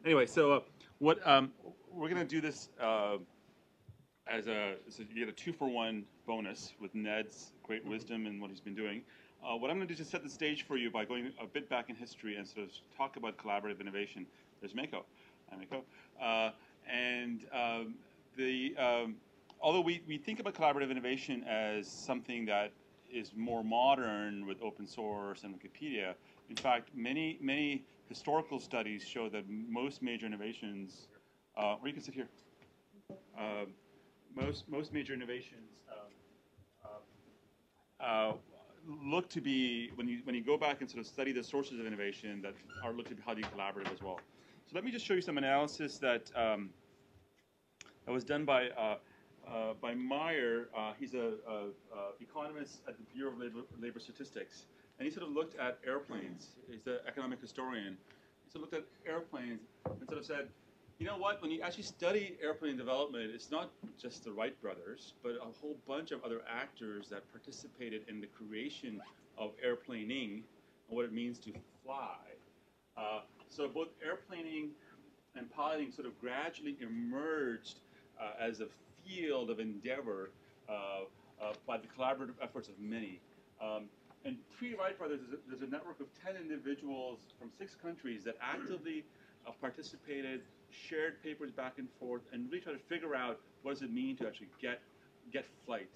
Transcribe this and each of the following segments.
Anyway, so what we're going to do this as so you get a 2-for-1 bonus with Ned's great wisdom and what he's been doing. What I'm going to do is set the stage for you by going a bit back in history and sort of talk about collaborative innovation. There's Mako. Hi, Mako. Although we think about collaborative innovation as something that is more modern with open source and Wikipedia, in fact, many historical studies show that most major innovations, or you can sit here, most major innovations look to be, when you go back and sort of study the sources of innovation, that are look to be highly collaborative as well. So let me just show you some analysis that was done by Meyer. He's a economist at the Bureau of Labor Statistics, and he sort of looked at airplanes. He's an economic historian. He sort of looked at airplanes and sort of said, you know what, when you actually study airplane development, it's not just the Wright brothers, but a whole bunch of other actors that participated in the creation of airplaning and what it means to fly. So both airplaning and piloting sort of gradually emerged as a field of endeavor by the collaborative efforts of many. And pre-Wright brothers, there's a network of 10 individuals from 6 countries that actively participated, shared papers back and forth, and really tried to figure out what does it mean to actually get flight.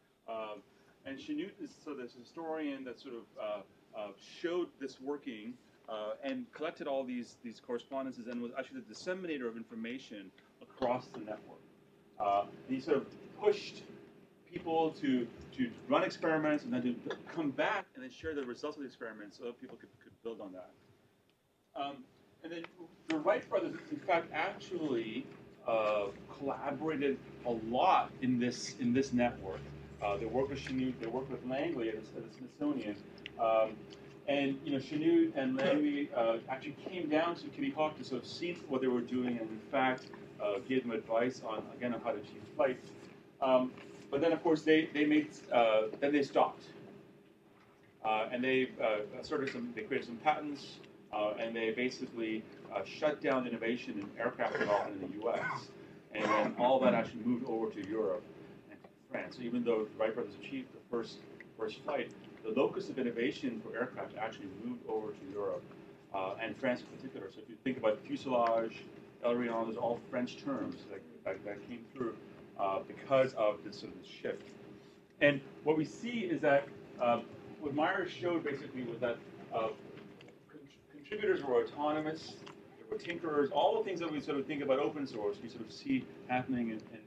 And Chanute is sort of this historian that sort of showed this working and collected all these correspondences and was actually the disseminator of information across the network. He sort of pushed people to run experiments and then to come back and then share the results of the experiments so that people could build on that. And then the Wright brothers, in fact, actually collaborated a lot in this network. They worked with Chanute, they worked with Langley at the Smithsonian. And Chanute and Langley actually came down to Kitty Hawk to sort of see what they were doing, and in fact gave them advice on how to achieve flight. But then, of course, they stopped, and they created some patents, and they basically shut down innovation in aircraft development in the U.S. And then all that actually moved over to Europe and to France. So even though the Wright brothers achieved the first flight, the locus of innovation for aircraft actually moved over to Europe and France in particular. So if you think about fuselage, aileron, those are all French terms that came through because of this sort of shift. And what we see is that what Meyer showed basically was that contributors were autonomous, there were tinkerers, all the things that we sort of think about open source, we sort of see happening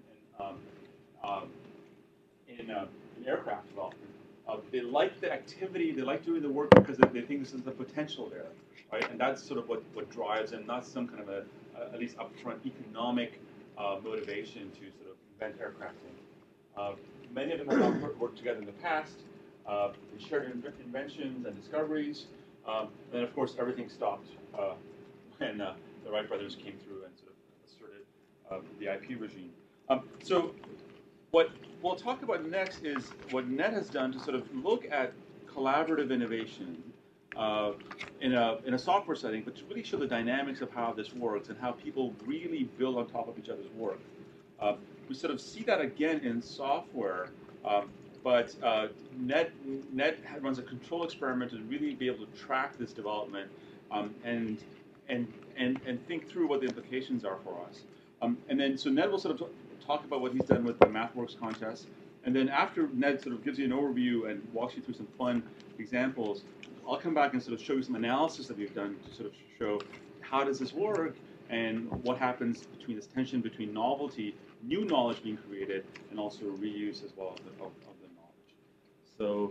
in aircraft development. They like the activity, they like doing the work because they think this is the potential there, right? And that's sort of what drives them, not some kind of at least upfront economic motivation to sort of invent aircrafting. Many of them have not worked together in the past. They shared inventions and discoveries. Then, of course, everything stopped when the Wright brothers came through and sort of asserted the IP regime. So what we'll talk about next is what Ned has done to sort of look at collaborative innovation in a software setting, but to really show the dynamics of how this works and how people really build on top of each other's work. We sort of see that again in software, but Ned runs a control experiment to really be able to track this development and think through what the implications are for us. And then so Ned will sort of talk about what he's done with the MathWorks contest. And then after Ned sort of gives you an overview and walks you through some fun examples, I'll come back and sort of show you some analysis that we've done to sort of show how does this work and what happens between this tension between novelty, new knowledge being created, and also reuse as well of the knowledge. So,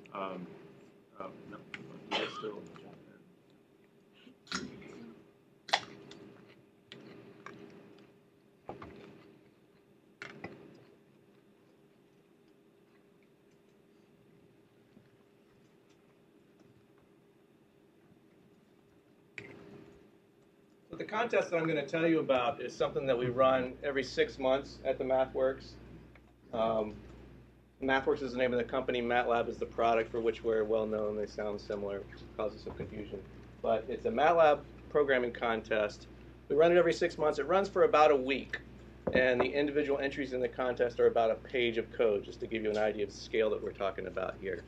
no, still. The contest that I'm going to tell you about is something that we run every 6 months at the MathWorks. MathWorks is the name of the company. MATLAB is the product for which we're well known. They sound similar, which causes some confusion. But it's a MATLAB programming contest We run it every 6 months. It runs for about a week. And the individual entries in the contest are about a page of code, just to give you an idea of the scale that we're talking about here.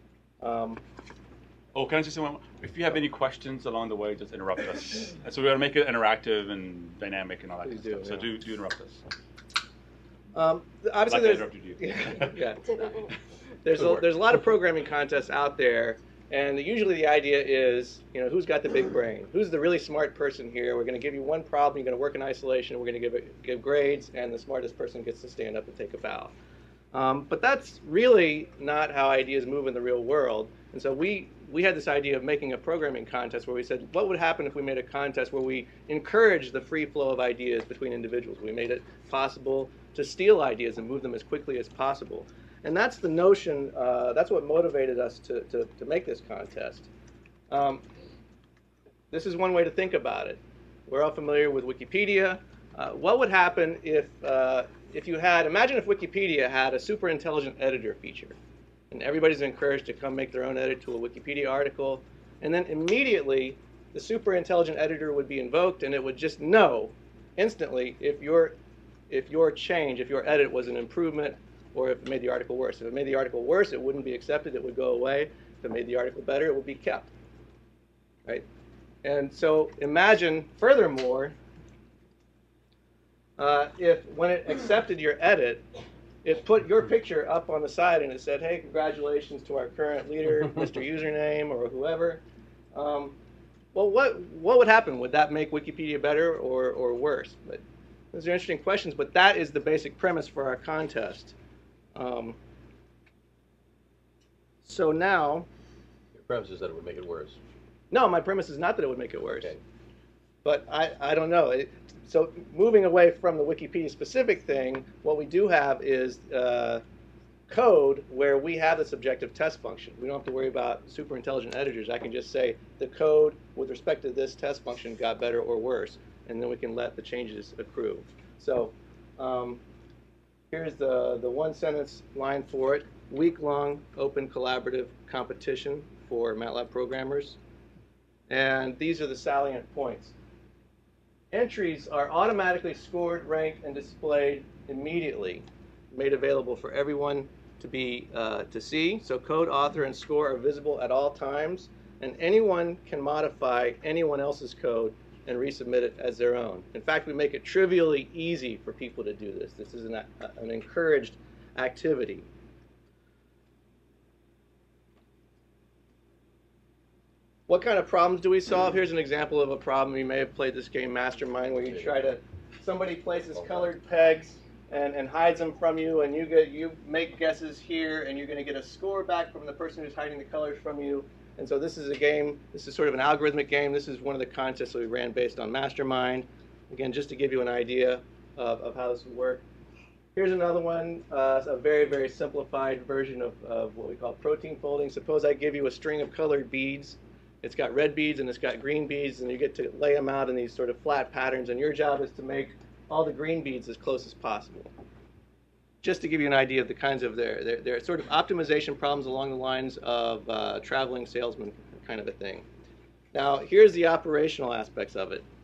Oh, can I just say one more? If you have any questions along the way, just interrupt us. And so we're going to make it interactive and dynamic and all that kind of stuff. So do interrupt us. Obviously, Like I interrupted you. Yeah. There's a lot of programming contests out there, and usually the idea is, who's got the big brain? Who's the really smart person here? We're going to give you one problem. You're going to work in isolation. We're going to give grades, and the smartest person gets to stand up and take a bow. But that's really not how ideas move in the real world. And so we had this idea of making a programming contest where we said, what would happen if we made a contest where we encouraged the free flow of ideas between individuals? We made it possible to steal ideas and move them as quickly as possible. And that's the notion, that's what motivated us to make this contest. This is one way to think about it. We're all familiar with Wikipedia. What would happen if you had, imagine if Wikipedia had a super intelligent editor feature, and everybody's encouraged to come make their own edit to a Wikipedia article, and then immediately the super intelligent editor would be invoked, and it would just know instantly if your change, if your edit was an improvement, or if it made the article worse. If it made the article worse, it wouldn't be accepted, it would go away. If it made the article better, it would be kept, right? And so imagine, furthermore, if when it accepted your edit, it put your picture up on the side and it said, hey, congratulations to our current leader, Mr. Username, or whoever. Well, what would happen? Would that make Wikipedia better or worse? But those are interesting questions, but that is the basic premise for our contest. So now... Your premise is that it would make it worse. No, my premise is not that it would make it worse. Okay. But I don't know. So moving away from the Wikipedia specific thing, what we do have is code where we have the subjective test function. We don't have to worry about super intelligent editors. I can just say the code with respect to this test function got better or worse, and then we can let the changes accrue. So here's the one sentence line for it. Week-long open collaborative competition for MATLAB programmers. And these are the salient points. Entries are automatically scored, ranked, and displayed immediately, made available for everyone to see. So code, author, and score are visible at all times, and anyone can modify anyone else's code and resubmit it as their own. In fact, we make it trivially easy for people to do this. This is an encouraged activity. What kind of problems do we solve? Here's an example of a problem. You may have played this game Mastermind where you somebody places colored pegs and hides them from you, and you make guesses here, and you're going to get a score back from the person who's hiding the colors from you. And so this is a game, this is sort of an algorithmic game. This is one of the contests that we ran based on Mastermind. Again, just to give you an idea of how this would work. Here's another one, a very, very simplified version of what we call protein folding. Suppose I give you a string of colored beads. It's got red beads and it's got green beads, and you get to lay them out in these sort of flat patterns, and your job is to make all the green beads as close as possible. Just to give you an idea of the kinds of they're sort of optimization problems along the lines of traveling salesman kind of a thing. Now, here's the operational aspects of it.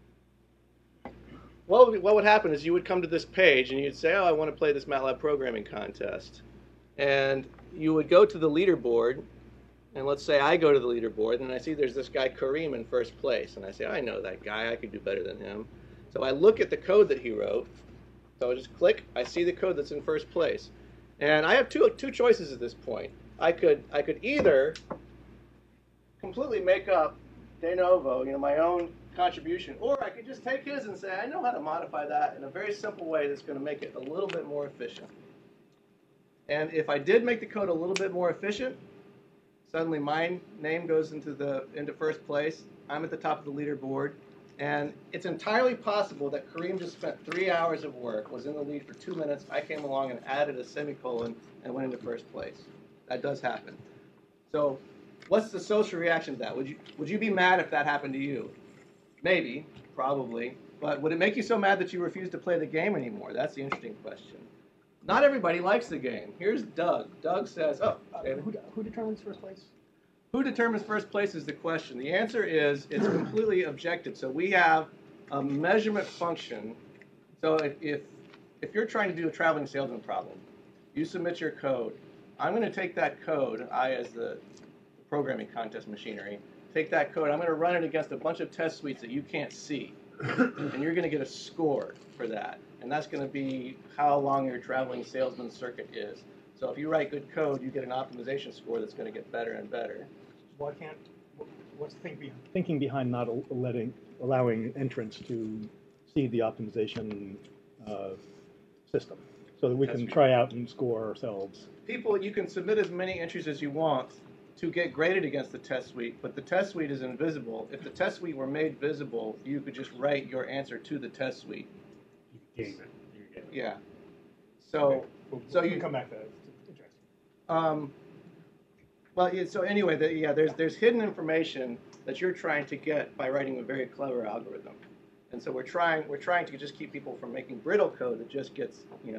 What would happen is you would come to this page and you'd say, oh, I want to play this MATLAB programming contest. And you would go to the leaderboard, and let's say I go to the leaderboard and I see there's this guy Kareem in first place, and I say, I know that guy, I could do better than him. So I look at the code that he wrote. So I just click, I see the code that's in first place. And I have two choices at this point. I could either completely make up de novo, my own contribution, or I could just take his and say, I know how to modify that in a very simple way that's going to make it a little bit more efficient. And if I did make the code a little bit more efficient, suddenly my name goes into first place. I'm at the top of the leaderboard. And it's entirely possible that Kareem just spent 3 hours of work, was in the lead for 2 minutes. I came along and added a semicolon and went into first place. That does happen. So what's the social reaction to that? Would you be mad if that happened to you? Maybe, probably. But would it make you so mad that you refuse to play the game anymore? That's the interesting question. Not everybody likes the game. Here's Doug. Doug says, who determines first place? Who determines first place is the question. The answer is it's completely objective. So we have a measurement function. So if you're trying to do a traveling salesman problem, you submit your code. I'm going to take that code, I as the programming contest machinery, take that code, I'm going to run it against a bunch of test suites that you can't see. And you're going to get a score for that. And that's going to be how long your traveling salesman circuit is. So if you write good code, you get an optimization score that's going to get better and better. What's the thinking behind not allowing entrants to see the optimization system so that we can try out and score ourselves? People, you can submit as many entries as you want to get graded against the test suite, but the test suite is invisible. If the test suite were made visible, you could just write your answer to the test suite. You can game it. Yeah. So, so you can come back to that. It's interesting. Well, yeah, so anyway, there's hidden information that you're trying to get by writing a very clever algorithm, and so we're trying to just keep people from making brittle code that just gets,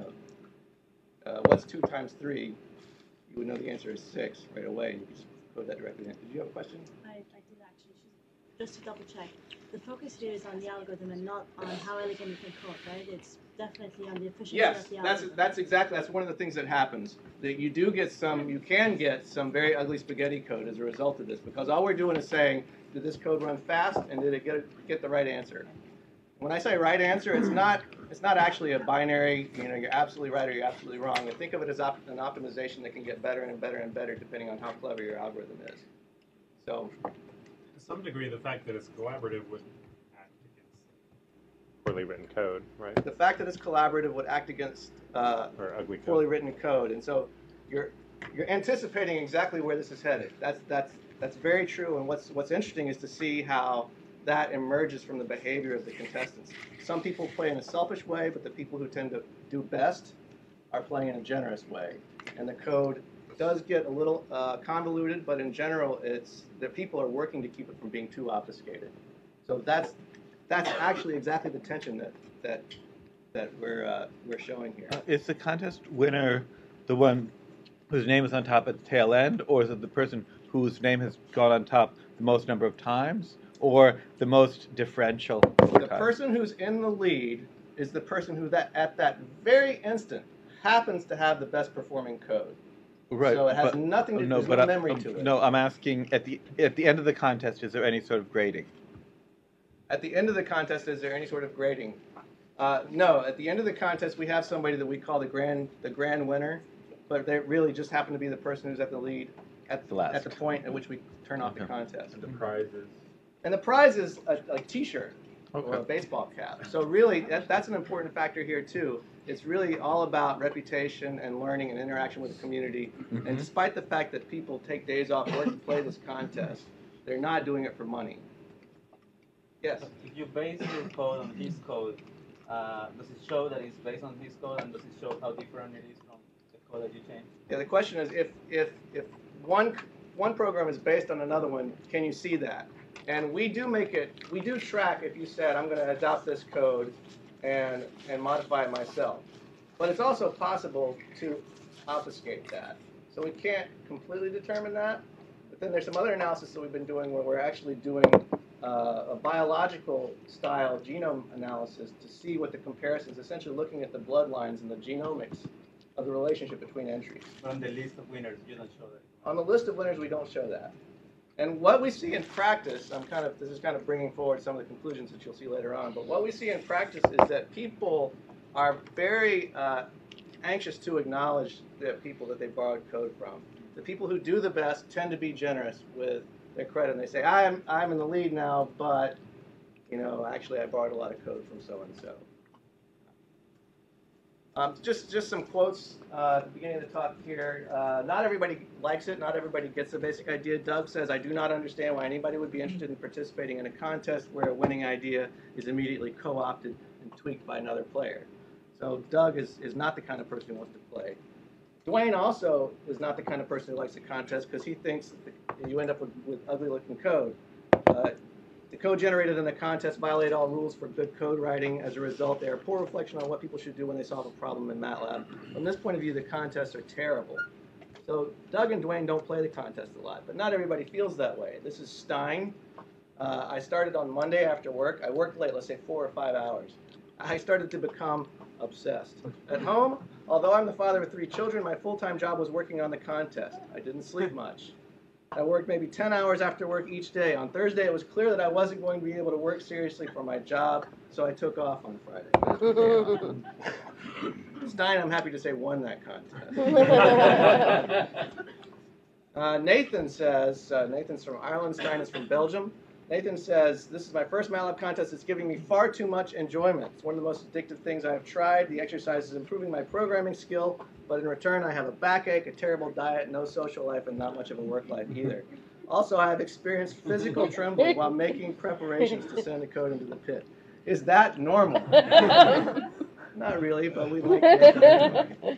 what's 2 times 3? You would know the answer is 6 right away, and you can just code that directly in. Did you have a question? I did actually. Just to double check, the focus here is on the algorithm and not on how elegant you can code, right? It's definitely on the efficiency Yes, of the algorithm. that's one of the things that happens. That you can get some very ugly spaghetti code as a result of this, because all we're doing is saying, did this code run fast and did it get the right answer? When I say right answer, it's not actually a binary, you're absolutely right or you're absolutely wrong. And think of it as an optimization that can get better and better and better depending on how clever your algorithm is. So, To some degree, the fact that it's collaborative would act against poorly written code, right? the fact that it's collaborative would act against Or ugly code. poorly written code, and so you're anticipating exactly where this is headed. That's very true. And what's interesting is to see how that emerges from the behavior of the contestants. Some people play in a selfish way, but the people who tend to do best are playing in a generous way. And the code does get a little convoluted, but in general, the people are working to keep it from being too obfuscated. So that's actually exactly the tension that we're showing here. Is the contest winner the one whose name is on top at the tail end, or is it the person whose name has gone on top the most number of times, or the most differential? The person who's in the lead is the person who at that very instant happens to have the best performing code. Right. So it has nothing to do with memory to it. No, I'm asking at the end of the contest, is there any sort of grading? At the end of the contest, is there any sort of grading? No. At the end of the contest, we have somebody that we call the grand winner, but they really just happen to be the person who's at the lead at the point at which we turn off the contest. And the prizes. And the prize is a T-shirt or a baseball cap. So really, that's an important factor here too. It's really all about reputation and learning and interaction with the community. Mm-hmm. And despite the fact that people take days off work to play this contest, they're not doing it for money. Yes? If you base your code on his code, does it show that it's based on his code, and does it show how different it is from the code that you changed? Yeah, the question is if one program is based on another one, can you see that? And we do track if you said, I'm going to adopt this code and modify it myself. But it's also possible to obfuscate that. So we can't completely determine that. But then there's some other analysis that we've been doing where we're actually doing a biological style genome analysis to see what the comparisons, essentially looking at the bloodlines and the genomics of the relationship between entries. But on the list of winners, you don't show that. On the list of winners, we don't show that. And what we see in practice, this is kind of bringing forward some of the conclusions that you'll see later on, but what we see in practice is that people are very anxious to acknowledge the people that they borrowed code from. The people who do the best tend to be generous with their credit, and they say, I'm in the lead now, but actually I borrowed a lot of code from so-and-so. Just some quotes at the beginning of the talk here. Not everybody likes it. Not everybody gets the basic idea. Doug says, I do not understand why anybody would be interested in participating in a contest where a winning idea is immediately co-opted and tweaked by another player. So Doug is not the kind of person who wants to play. Dwayne also is not the kind of person who likes a contest because he thinks that you end up with ugly-looking code. The code generated in the contest violate all rules for good code writing. As a result, they are a poor reflection on what people should do when they solve a problem in MATLAB. From this point of view, the contests are terrible. So Doug and Dwayne don't play the contest a lot, but not everybody feels that way. This is Stein. I started on Monday after work. I worked late, let's say 4 or 5 hours. I started to become obsessed. At home, although I'm the father of 3 children, my full-time job was working on the contest. I didn't sleep much. I worked maybe 10 hours after work each day. On Thursday, it was clear that I wasn't going to be able to work seriously for my job, so I took off on Friday. Stein, I'm happy to say, won that contest. Nathan says, Nathan's from Ireland, Stein is from Belgium. Nathan says, this is my first MATLAB contest. It's giving me far too much enjoyment. It's one of the most addictive things I have tried. The exercise is improving my programming skill, but in return I have a backache, a terrible diet, no social life, and not much of a work life either. Also, I have experienced physical trembling while making preparations to send the code into the pit. Is that normal? Not really, but we like it.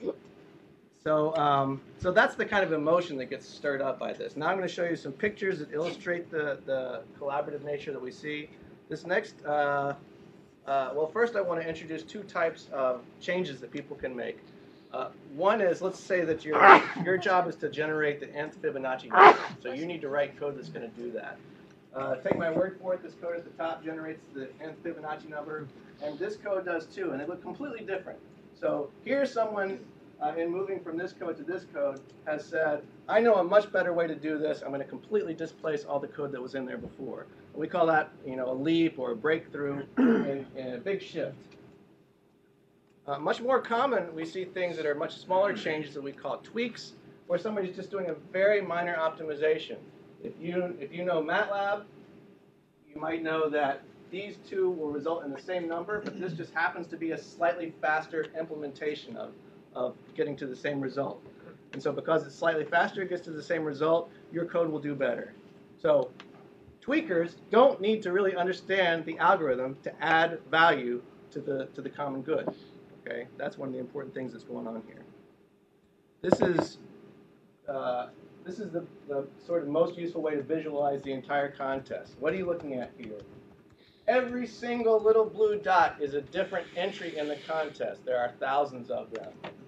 So that's the kind of emotion that gets stirred up by this. Now I'm going to show you some pictures that illustrate the collaborative nature that we see. This next, well, first I want to introduce 2 types of changes that people can make. One is, let's say that your job is to generate the nth Fibonacci number. So you need to write code that's going to do that. Take my word for it, this code at the top generates the nth Fibonacci number, and this code does too, and they look completely different. So here's someone in moving from this code to this code has said, I know a much better way to do this. I'm going to completely displace all the code that was in there before. And we call that, a leap or a breakthrough and a big shift. Much more common, we see things that are much smaller changes that we call tweaks, where somebody's just doing a very minor optimization. If you know MATLAB, you might know that these 2 will result in the same number, but this just happens to be a slightly faster implementation of getting to the same result. And so because it's slightly faster, it gets to the same result, your code will do better. So tweakers don't need to really understand the algorithm to add value to the common good. Okay, that's one of the important things that's going on here. This is the sort of most useful way to visualize the entire contest. What are you looking at here? Every single little blue dot is a different entry in the contest. There are thousands of them.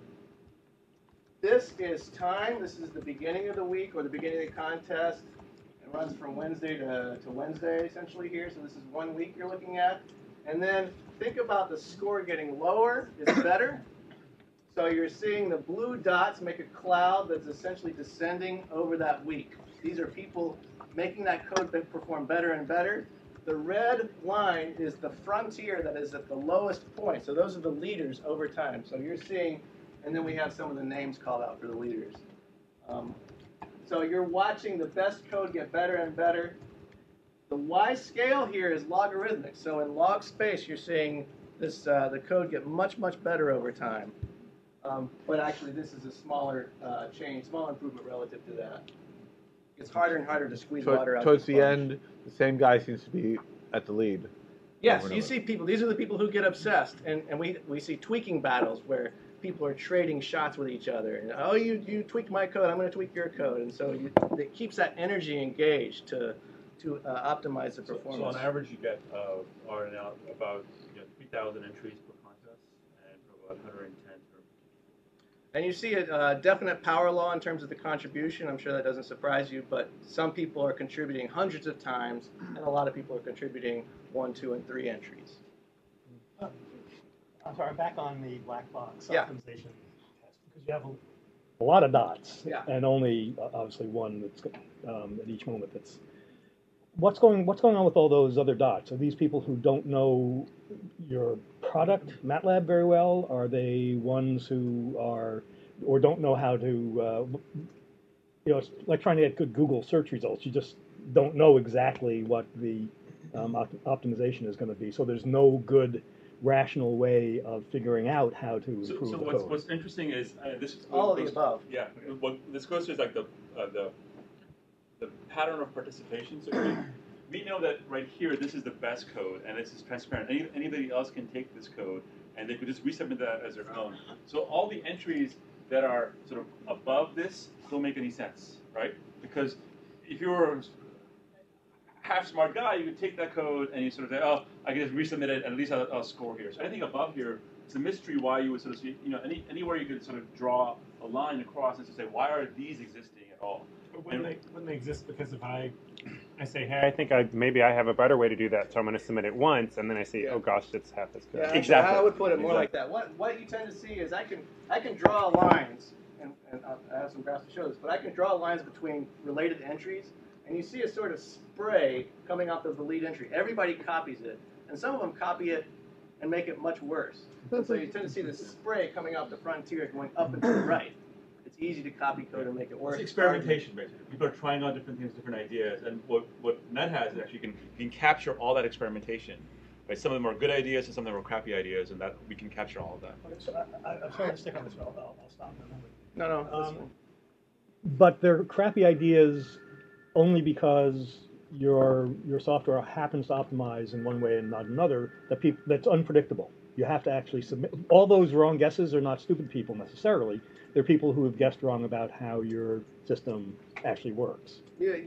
This is time. This is the beginning of the week or the beginning of the contest. It runs from Wednesday to Wednesday, essentially here. So this is 1 week you're looking at. And then think about the score getting lower is better. So you're seeing the blue dots make a cloud that's essentially descending over that week. These are people making that code perform better and better. The red line is the frontier that is at the lowest point. So those are the leaders over time. So you're seeing, and then we have some of the names called out for the leaders. So you're watching the best code get better and better. The Y scale here is logarithmic. So in log space, you're seeing this the code get much, much better over time. But actually, this is a smaller change, small improvement relative to that. It's harder and harder to squeeze water out. Towards the end, the same guy seems to be at the lead. Yes, you see people. These are the people who get obsessed, and we see tweaking battles where people are trading shots with each other. And oh, you tweaked my code, I'm going to tweak your code, and so it keeps that energy engaged to optimize the performance. So on average, you get are now about 3,000 entries per contest and about 110 per. And you see a definite power law in terms of the contribution. I'm sure that doesn't surprise you, but some people are contributing hundreds of times, and a lot of people are contributing 1, 2, and 3 entries. I'm sorry, back on the black box Yeah. optimization test, because you have a lot of dots, Yeah. and only obviously one that's at each moment. That's what's going on with all those other dots? Are these people who don't know your product, MATLAB, very well? Are they ones who are or don't know how to? It's like trying to get good Google search results. You just don't know exactly what the optimization is going to be. So there's no good rational way of figuring out how to improve So the what's, code. what's interesting is this is All of the above. Yeah, what this goes to is like the pattern of participation. So we know that right here, this is the best code, and this is transparent. Anybody else can take this code, and they could just resubmit that as their own. So all the entries that are sort of above this don't make any sense, right? Because if you're a half smart guy, you could take that code and you sort of say, oh, I can just resubmit it, and at least I'll score here. So anything above here, it's a mystery why you would sort of see, anywhere you could sort of draw a line across and say, why are these existing at all? But wouldn't they exist because if I I say, hey, I think maybe I have a better way to do that, so I'm going to submit it once, and then I see, Yeah. oh gosh, it's half as good. Yeah, Exactly. I would put it more like that. What you tend to see is I can draw lines, and I have some graphs to show this, but I can draw lines between related entries, and you see a sort of spray coming off of the lead entry. Everybody copies it, and some of them copy it and make it much worse. And so you tend to see this spray coming off the frontier going up and to the right. It's easy to copy code and make it worse. It's experimentation, basically. People are trying out different things, different ideas, and what Net has is actually you can capture all that experimentation. Right? Some of them are good ideas, and some of them are crappy ideas, and that we can capture all of that. Okay, so I'm sorry to stick on this, but I'll stop in a moment. No, that's fine. But they're crappy ideas only because your software happens to optimize in one way and not another. That's unpredictable. You have to actually submit. All those wrong guesses are not stupid people necessarily. They're people who have guessed wrong about how your system actually works. Yeah,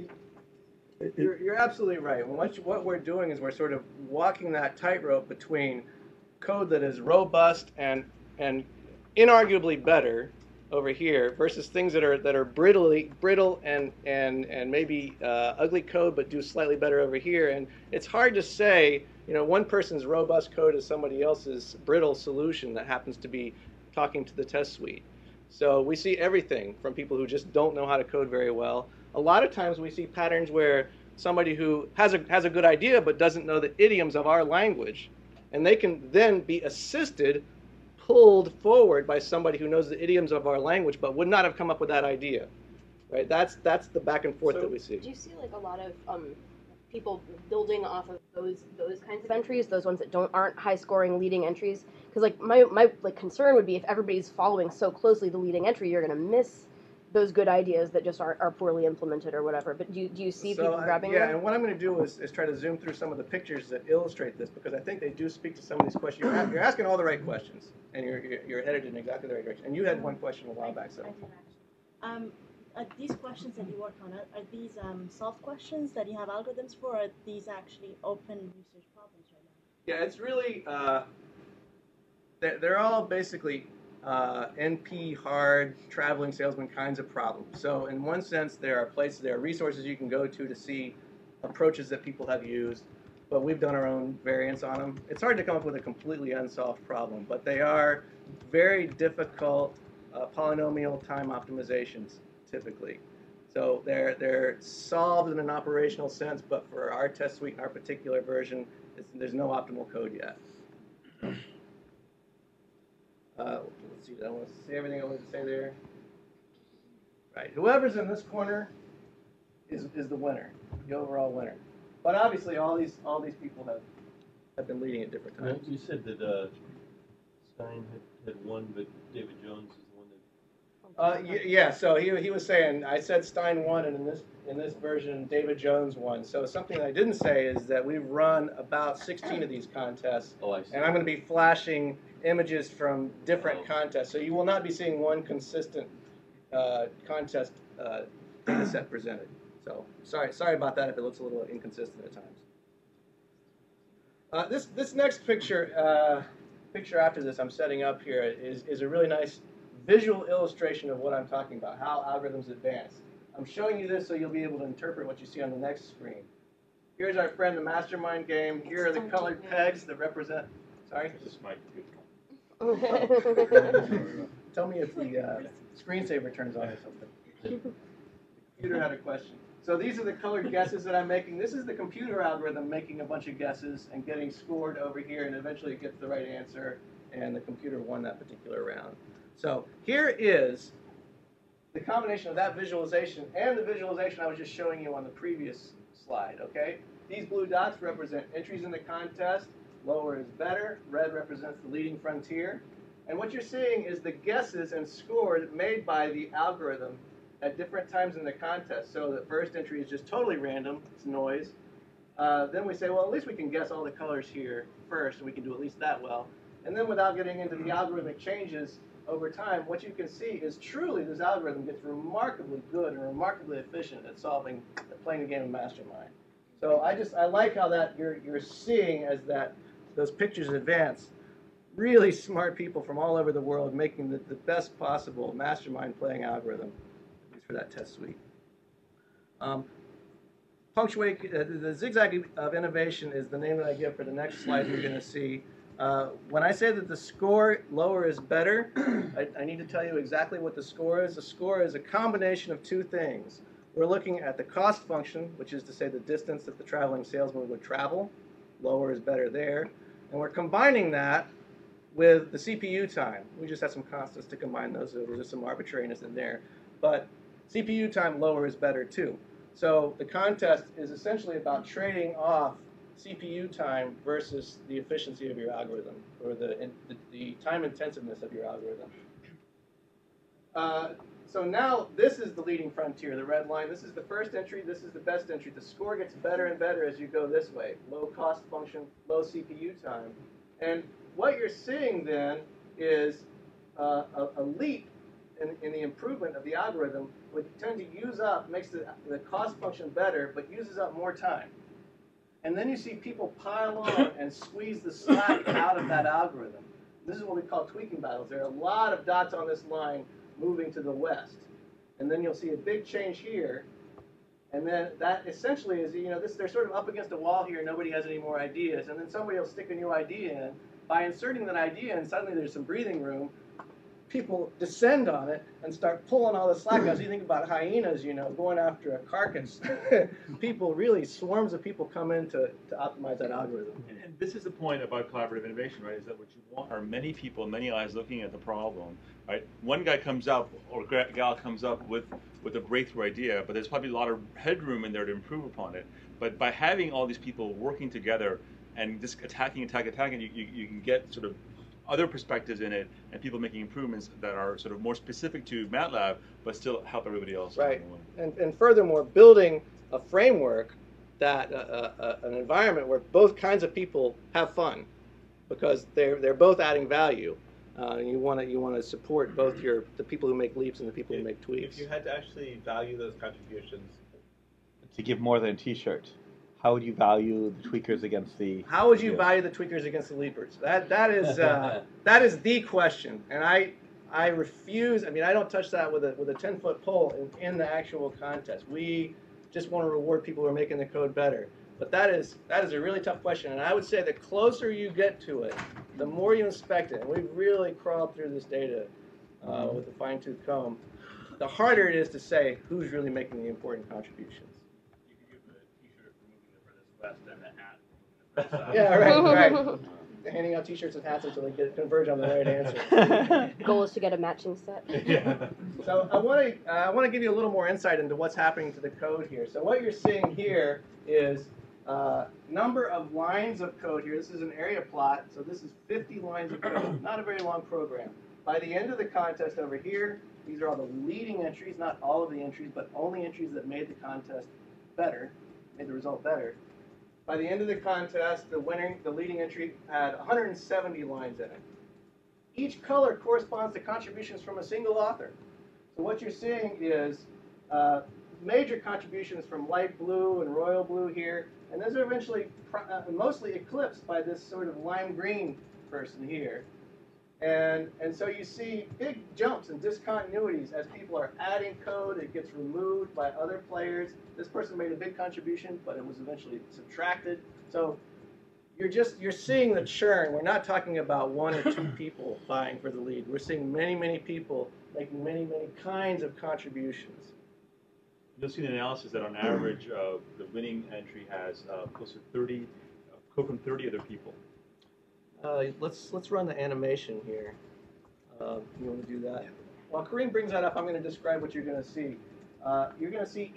you're absolutely right. What we're doing is we're sort of walking that tightrope between code that is robust and inarguably better over here versus things that are brittle and maybe ugly code but do slightly better over here. And it's hard to say, one person's robust code is somebody else's brittle solution that happens to be talking to the test suite. So we see everything from people who just don't know how to code very well. A lot of times we see patterns where somebody who has a good idea but doesn't know the idioms of our language, and they can then be assisted, pulled forward by somebody who knows the idioms of our language but would not have come up with that idea. Right? That's the back and forth that we see. Do you see like a lot of people building off of those kinds of entries, those ones that aren't high scoring leading entries? Because like my concern would be if everybody's following so closely the leading entry, you're going to miss those good ideas that just are poorly implemented or whatever. But do you see people grabbing them? Yeah, and what I'm going to do is try to zoom through some of the pictures that illustrate this, because I think they do speak to some of these questions. You're asking all the right questions, and you're headed in exactly the right direction. And you had one question a while back, so. I did actually. Are these questions that you work on, are these solved questions that you have algorithms for, or are these actually open research problems right now? Yeah, it's really, they're all basically NP hard traveling salesman kinds of problems. So in one sense, there are resources you can go to see approaches that people have used, but we've done our own variants on them. It's hard to come up with a completely unsolved problem, but they are very difficult polynomial time optimizations typically. So they're solved in an operational sense, but for our test suite and our particular version, there's no optimal code yet. Let's see, I want to say everything I wanted to say there. Right, whoever's in this corner is the winner, the overall winner. But obviously, all these people have been leading at different times. You said that Stein had won, but David Jones is the one that. Yeah. So he was saying, I said Stein won, and in this version, David Jones won. So something that I didn't say is that we've run about 16 of these contests, Oh, I see. and I'm going to be flashing images from different contests. So you will not be seeing one consistent contest data set presented. So sorry about that if it looks a little inconsistent at times. This next picture after this I'm setting up here is a really nice visual illustration of what I'm talking about, how algorithms advance. I'm showing you this so you'll be able to interpret what you see on the next screen. Here's our friend the mastermind game. Here are the colored pegs that represent. Sorry. This mic. Tell me if the screensaver turns on or something. The computer had a question. So these are the colored guesses that I'm making. This is the computer algorithm making a bunch of guesses and getting scored over here, and eventually it gets the right answer, and the computer won that particular round. So here is the combination of that visualization and the visualization I was just showing you on the previous slide, okay? These blue dots represent entries in the contest. Lower is better. Red represents the leading frontier. And what you're seeing is the guesses and scores made by the algorithm at different times in the contest. So the first entry is just totally random. It's noise. Then we say, well, at least we can guess all the colors here first, and we can do at least that well. And then without getting into the algorithmic changes over time, what you can see is truly this algorithm gets remarkably good and remarkably efficient at playing the game of Mastermind. So I like how that you're seeing as those pictures advance. Really smart people from all over the world making the best possible Mastermind playing algorithm, at least for that test suite. the zigzag of innovation is the name that I give for the next slide you're going to see. When I say that the score lower is better, I need to tell you exactly what the score is. The score is a combination of two things. We're looking at the cost function, which is to say the distance that the traveling salesman would travel. Lower is better there. And we're combining that with the CPU time. We just have some constants to combine those. So there's just some arbitrariness in there. But CPU time lower is better too. So the contest is essentially about trading off CPU time versus the efficiency of your algorithm, or the time intensiveness of your algorithm. So now this is the leading frontier, the red line. This is the first entry. This is the best entry. The score gets better and better as you go this way. Low cost function, low CPU time. And what you're seeing then is a leap in the improvement of the algorithm would tend to use up, makes the cost function better, but uses up more time. And then you see people pile on and squeeze the slack out of that algorithm. This is what we call tweaking battles. There are a lot of dots on this line moving to the west. And then you'll see a big change here. And then that essentially is, they're sort of up against a wall here. Nobody has any more ideas. And then somebody will stick a new idea in. By inserting that idea in, suddenly there's some breathing room. People descend on it and start pulling all the slack out. So you think about hyenas, going after a carcass. Swarms of people come in to optimize that algorithm. And this is the point about collaborative innovation, right? Is that what you want are many people, many eyes looking at the problem, right? One guy comes up or gal comes up with a breakthrough idea, but there's probably a lot of headroom in there to improve upon it. But by having all these people working together and just attacking, you can get sort of other perspectives in it and people making improvements that are sort of more specific to MATLAB, but still help everybody else. Right. And furthermore, building a framework that an environment where both kinds of people have fun, because they're both adding value. You want to support both the people who make leaps and the people who make tweaks. If you had to actually value those contributions to give more than a T-shirt, how would you value the tweakers against the? How would you value the tweakers against the leapers? That is the question, and I refuse. I mean, I don't touch that with a 10-foot pole in the actual contest. We just want to reward people who are making the code better. But that is a really tough question, and I would say the closer you get to it, the more you inspect it. And we've really crawled through this data with a fine-tooth comb. The harder it is to say who's really making the important contributions. Yeah, right. They're handing out T-shirts and hats until they converge on the right answer. Goal is to get a matching set. Yeah. So I want to give you a little more insight into what's happening to the code here. So what you're seeing here is number of lines of code here. This is an area plot. So this is 50 lines of code. Not a very long program. By the end of the contest over here, these are all the leading entries, not all of the entries, but only entries that made the contest better, made the result better. By the end of the contest, the leading entry had 170 lines in it. Each color corresponds to contributions from a single author. So what you're seeing is major contributions from light blue and royal blue here, and those are eventually mostly eclipsed by this sort of lime green person here. And so you see big jumps and discontinuities as people are adding code. It gets removed by other players. This person made a big contribution, but it was eventually subtracted. So you're seeing the churn. We're not talking about one or two people vying for the lead. We're seeing many, many people making many, many kinds of contributions. You'll see the analysis that on average the winning entry has close to 30 code from 30 other people. Let's run the animation here. You want to do that? While Kareem brings that up, I'm going to describe what you're going to see. You're going to see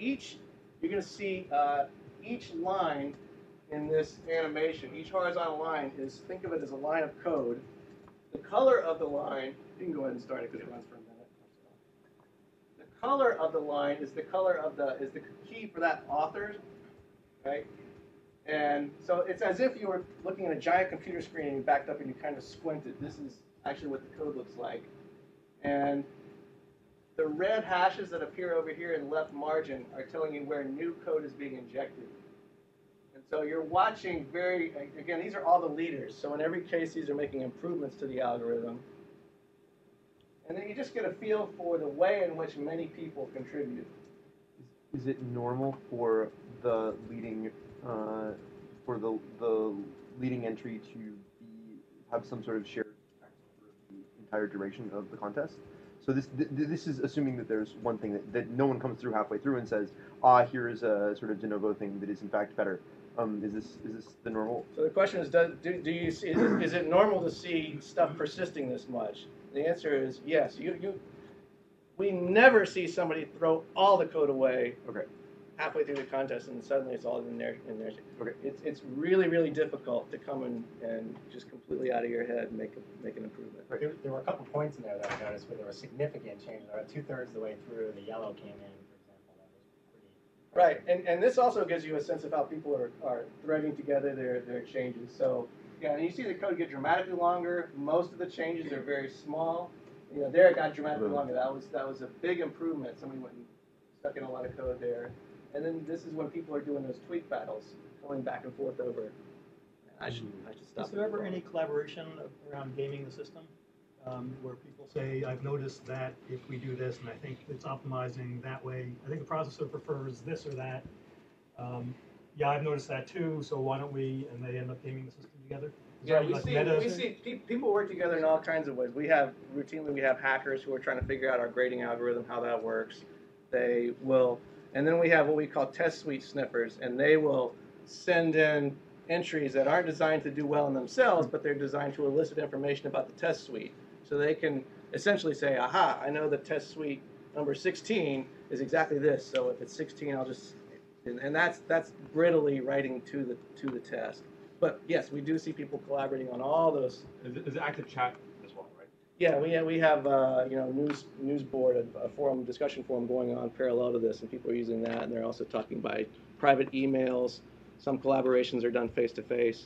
each line in this animation. Each horizontal line think of it as a line of code. The color of the line, you can go ahead and start it because it runs for a minute. The color of the line is the key for that author, right? And so it's as if you were looking at a giant computer screen and you backed up and you kind of squinted. This is actually what the code looks like. And the red hashes that appear over here in the left margin are telling you where new code is being injected. And so you're watching again, these are all the leaders. So in every case, these are making improvements to the algorithm. And then you just get a feel for the way in which many people contribute. Is it normal for the leading leading entry to have some sort of shared text for the entire duration of the contest. So this is assuming that there's one thing that no one comes through halfway through and says, here is a sort of de novo thing that is in fact better. Is this the normal? So the question is, do you see, is it normal to see stuff persisting this much? The answer is yes. We never see somebody throw all the code away halfway through the contest and suddenly it's all in there. Okay. It's really, really difficult to come and just completely out of your head make an improvement. There were a couple points in there that I noticed where there were significant changes. About 2/3 of the way through, the yellow came in, for example. That was pretty. Right, and this also gives you a sense of how people are threading together their changes. So, yeah, and you see the code get dramatically longer. Most of the changes are very small. There it got dramatically longer. That was a big improvement. Somebody went and stuck in a lot of code there. And then this is when people are doing those tweak battles, going back and forth over. I should stop. Is there ever any collaboration around gaming the system, where people say, I've noticed that if we do this, and I think it's optimizing that way, I think the processor prefers this or that. Yeah, I've noticed that too, so why don't we, and they end up gaming the system together? Yeah, we see people work together in all kinds of ways. We have hackers who are trying to figure out our grading algorithm, how that works. They will, and then we have what we call test suite sniffers, and they will send in entries that aren't designed to do well in themselves, but they're designed to elicit information about the test suite. So they can essentially say, aha, I know the test suite number 16 is exactly this, so if it's 16, I'll just, and that's brittly writing to the test. But yes, we do see people collaborating on all those. There's active chat as well, right? Yeah, we have news board, a forum, discussion forum going on parallel to this, and people are using that, and they're also talking by private emails. Some collaborations are done face to face.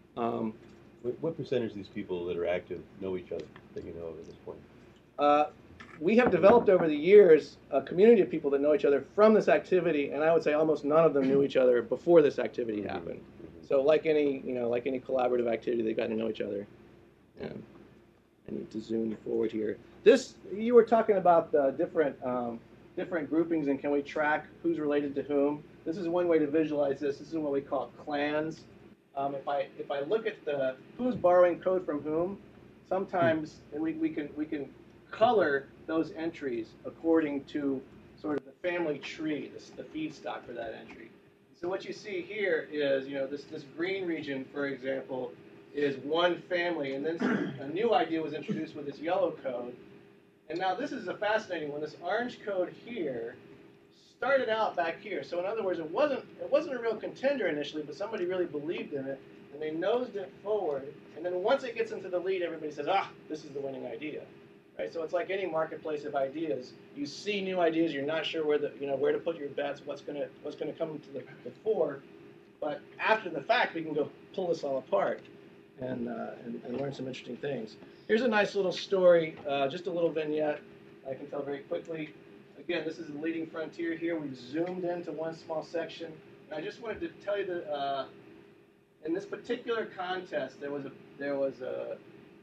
What percentage of these people that are active know each other that you know of at this point? We have developed over the years a community of people that know each other from this activity, and I would say almost none of them knew each other before this activity happened. So like any collaborative activity, they've got to know each other. And I need to zoom forward here. You were talking about the different groupings and can we track who's related to whom. This is one way to visualize this. This is what we call clans. If I look at the who's borrowing code from whom, sometimes we can color those entries according to sort of the family tree, the feedstock for that entry. So what you see here is, this green region, for example, is one family, and then a new idea was introduced with this yellow code. And now this is a fascinating one. This orange code here started out back here. So in other words, it wasn't a real contender initially, but somebody really believed in it, and they nosed it forward. And then once it gets into the lead, everybody says, this is the winning idea. Right? So it's like any marketplace of ideas. You see new ideas, you're not sure where to put your bets, what's going to come to the fore. But after the fact, we can go pull this all apart and learn some interesting things. Here's a nice little story, just a little vignette I can tell very quickly. Again, this is the leading frontier here. We've zoomed into one small section. And I just wanted to tell you that in this particular contest, there was a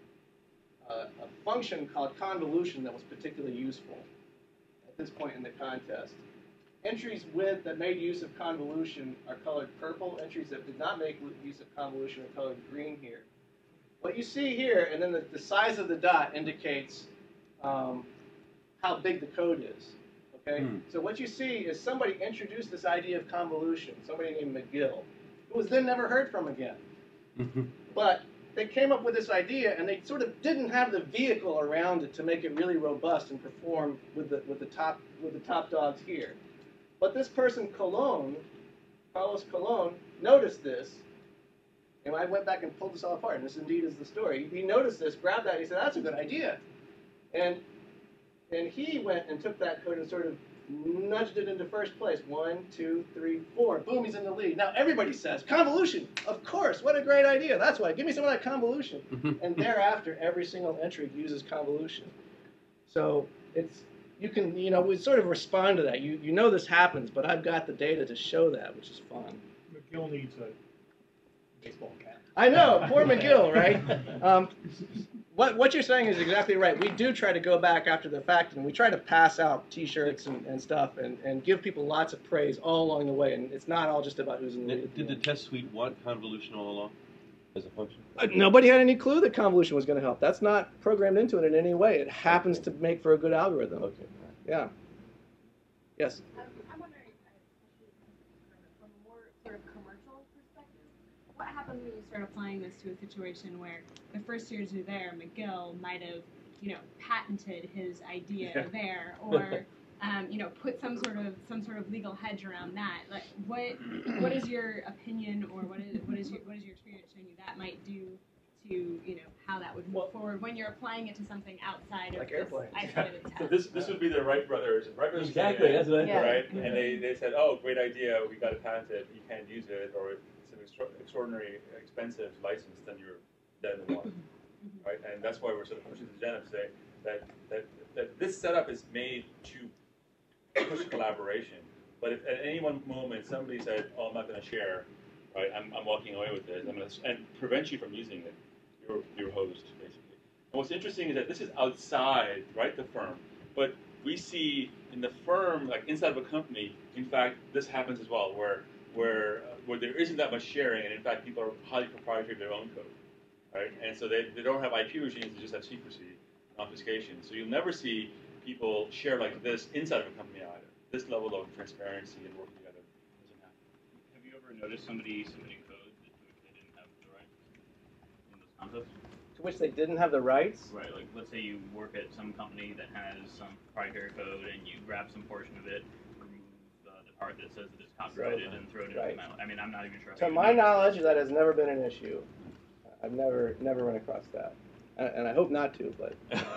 function called convolution that was particularly useful at this point in the contest. Entries that made use of convolution are colored purple. Entries that did not make use of convolution are colored green here. What you see here, and then the size of the dot indicates how big the code is. Okay? So what you see is somebody introduced this idea of convolution, somebody named McGill, who was then never heard from again. But they came up with this idea, and they sort of didn't have the vehicle around it to make it really robust and perform with the top dogs here. But this person, Carlos Colon, noticed this, and I went back and pulled this all apart, and this indeed is the story. He noticed this, grabbed that, and he said, "That's a good idea," and he went and took that code and sort of nudged it into first place. 1, 2, 3, 4. Boom, he's in the lead. Now everybody says, convolution, of course, what a great idea. That's why, give me some of that convolution. And thereafter, every single entry uses convolution. So we sort of respond to that. You know this happens, but I've got the data to show that, which is fun. McGill needs a baseball cap. I know, poor McGill, right? What you're saying is exactly right. We do try to go back after the fact, and we try to pass out T-shirts and stuff, and give people lots of praise all along the way. And it's not all just about who's in the lead. Did the test suite want convolution all along as a function? Nobody had any clue that convolution was going to help. That's not programmed into it in any way. It happens to make for a good algorithm. Okay. Yeah. Yes. I'm wondering, from a more sort of commercial perspective, what happens when you start applying this to a situation where the first years you're there, McGill might have, patented his idea there, or put some sort of legal hedge around that. Like, what is your opinion, or what is your experience showing you that might do to how that would move forward when you're applying it to something outside like of airplanes. this isolated test? So this would be the Wright brothers. Wright brothers Exactly, came in, that's what I thought. right? And they said, "Oh, great idea. We got to patent it. You can't use it, or it's an extraordinary expensive license. Then you're dead in the water." Right? And that's why we're sort of pushing the agenda to say that this setup is made to push collaboration. But if at any one moment somebody said, "Oh, I'm not going to share," right? I'm walking away with this. I'm going to and prevent you from using it. Your host, basically. And what's interesting is that this is outside, right, the firm. But we see in the firm, like inside of a company, in fact, this happens as well, where there isn't that much sharing, and in fact, people are highly proprietary of their own code, right? And so they don't have IP regimes; they just have secrecy, obfuscation. So you'll never see people share like this inside of a company either. This level of transparency and working together doesn't happen. Have you ever noticed somebody submitting code to which they didn't have the rights in those concepts? To which they didn't have the rights? Right, like let's say you work at some company that has some proprietary code and you grab some portion of it, remove the part that says that it's copyrighted and throw it into the mail. I mean, I'm not even sure. To my knowledge, that has never been an issue. I've never run across that. And I hope not to, but...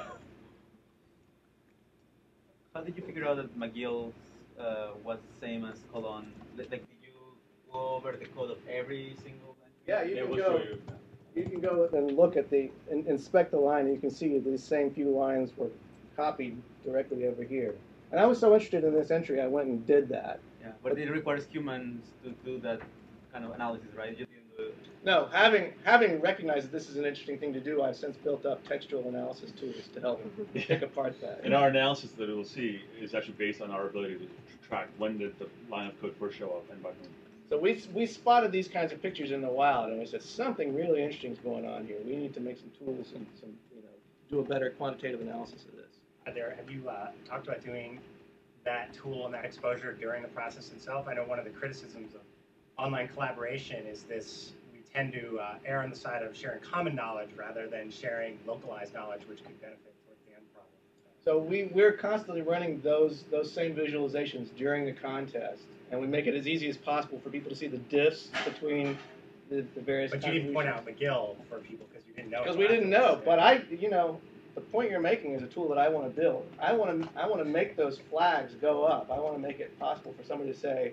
How did you figure out that McGill was the same as Colon? Like, did you go over the code of every single entry? Yeah, you can go and look at inspect the line, and you can see these same few lines were copied directly over here. And I was so interested in this entry, I went and did that. Yeah, but it requires humans to do that kind of analysis, right? You didn't do it. No, having recognized that this is an interesting thing to do, I've since built up textual analysis tools to help pick apart that. And our analysis that we'll see is actually based on our ability to track when did the line of code first show up and by whom. So we spotted these kinds of pictures in the wild, and we said something really interesting is going on here. We need to make some tools and do a better quantitative analysis of this. Have you talked about doing that tool and that exposure during the process itself? I know one of the criticisms of online collaboration is this: we tend to err on the side of sharing common knowledge rather than sharing localized knowledge, which could benefit towards the end problem. So we're constantly running those same visualizations during the contest, and we make it as easy as possible for people to see the diffs between the various. But you didn't point out McGill for people because you didn't know. Because we didn't know. But the point you're making is a tool that I want to build. I want to make those flags go up. I want to make it possible for somebody to say,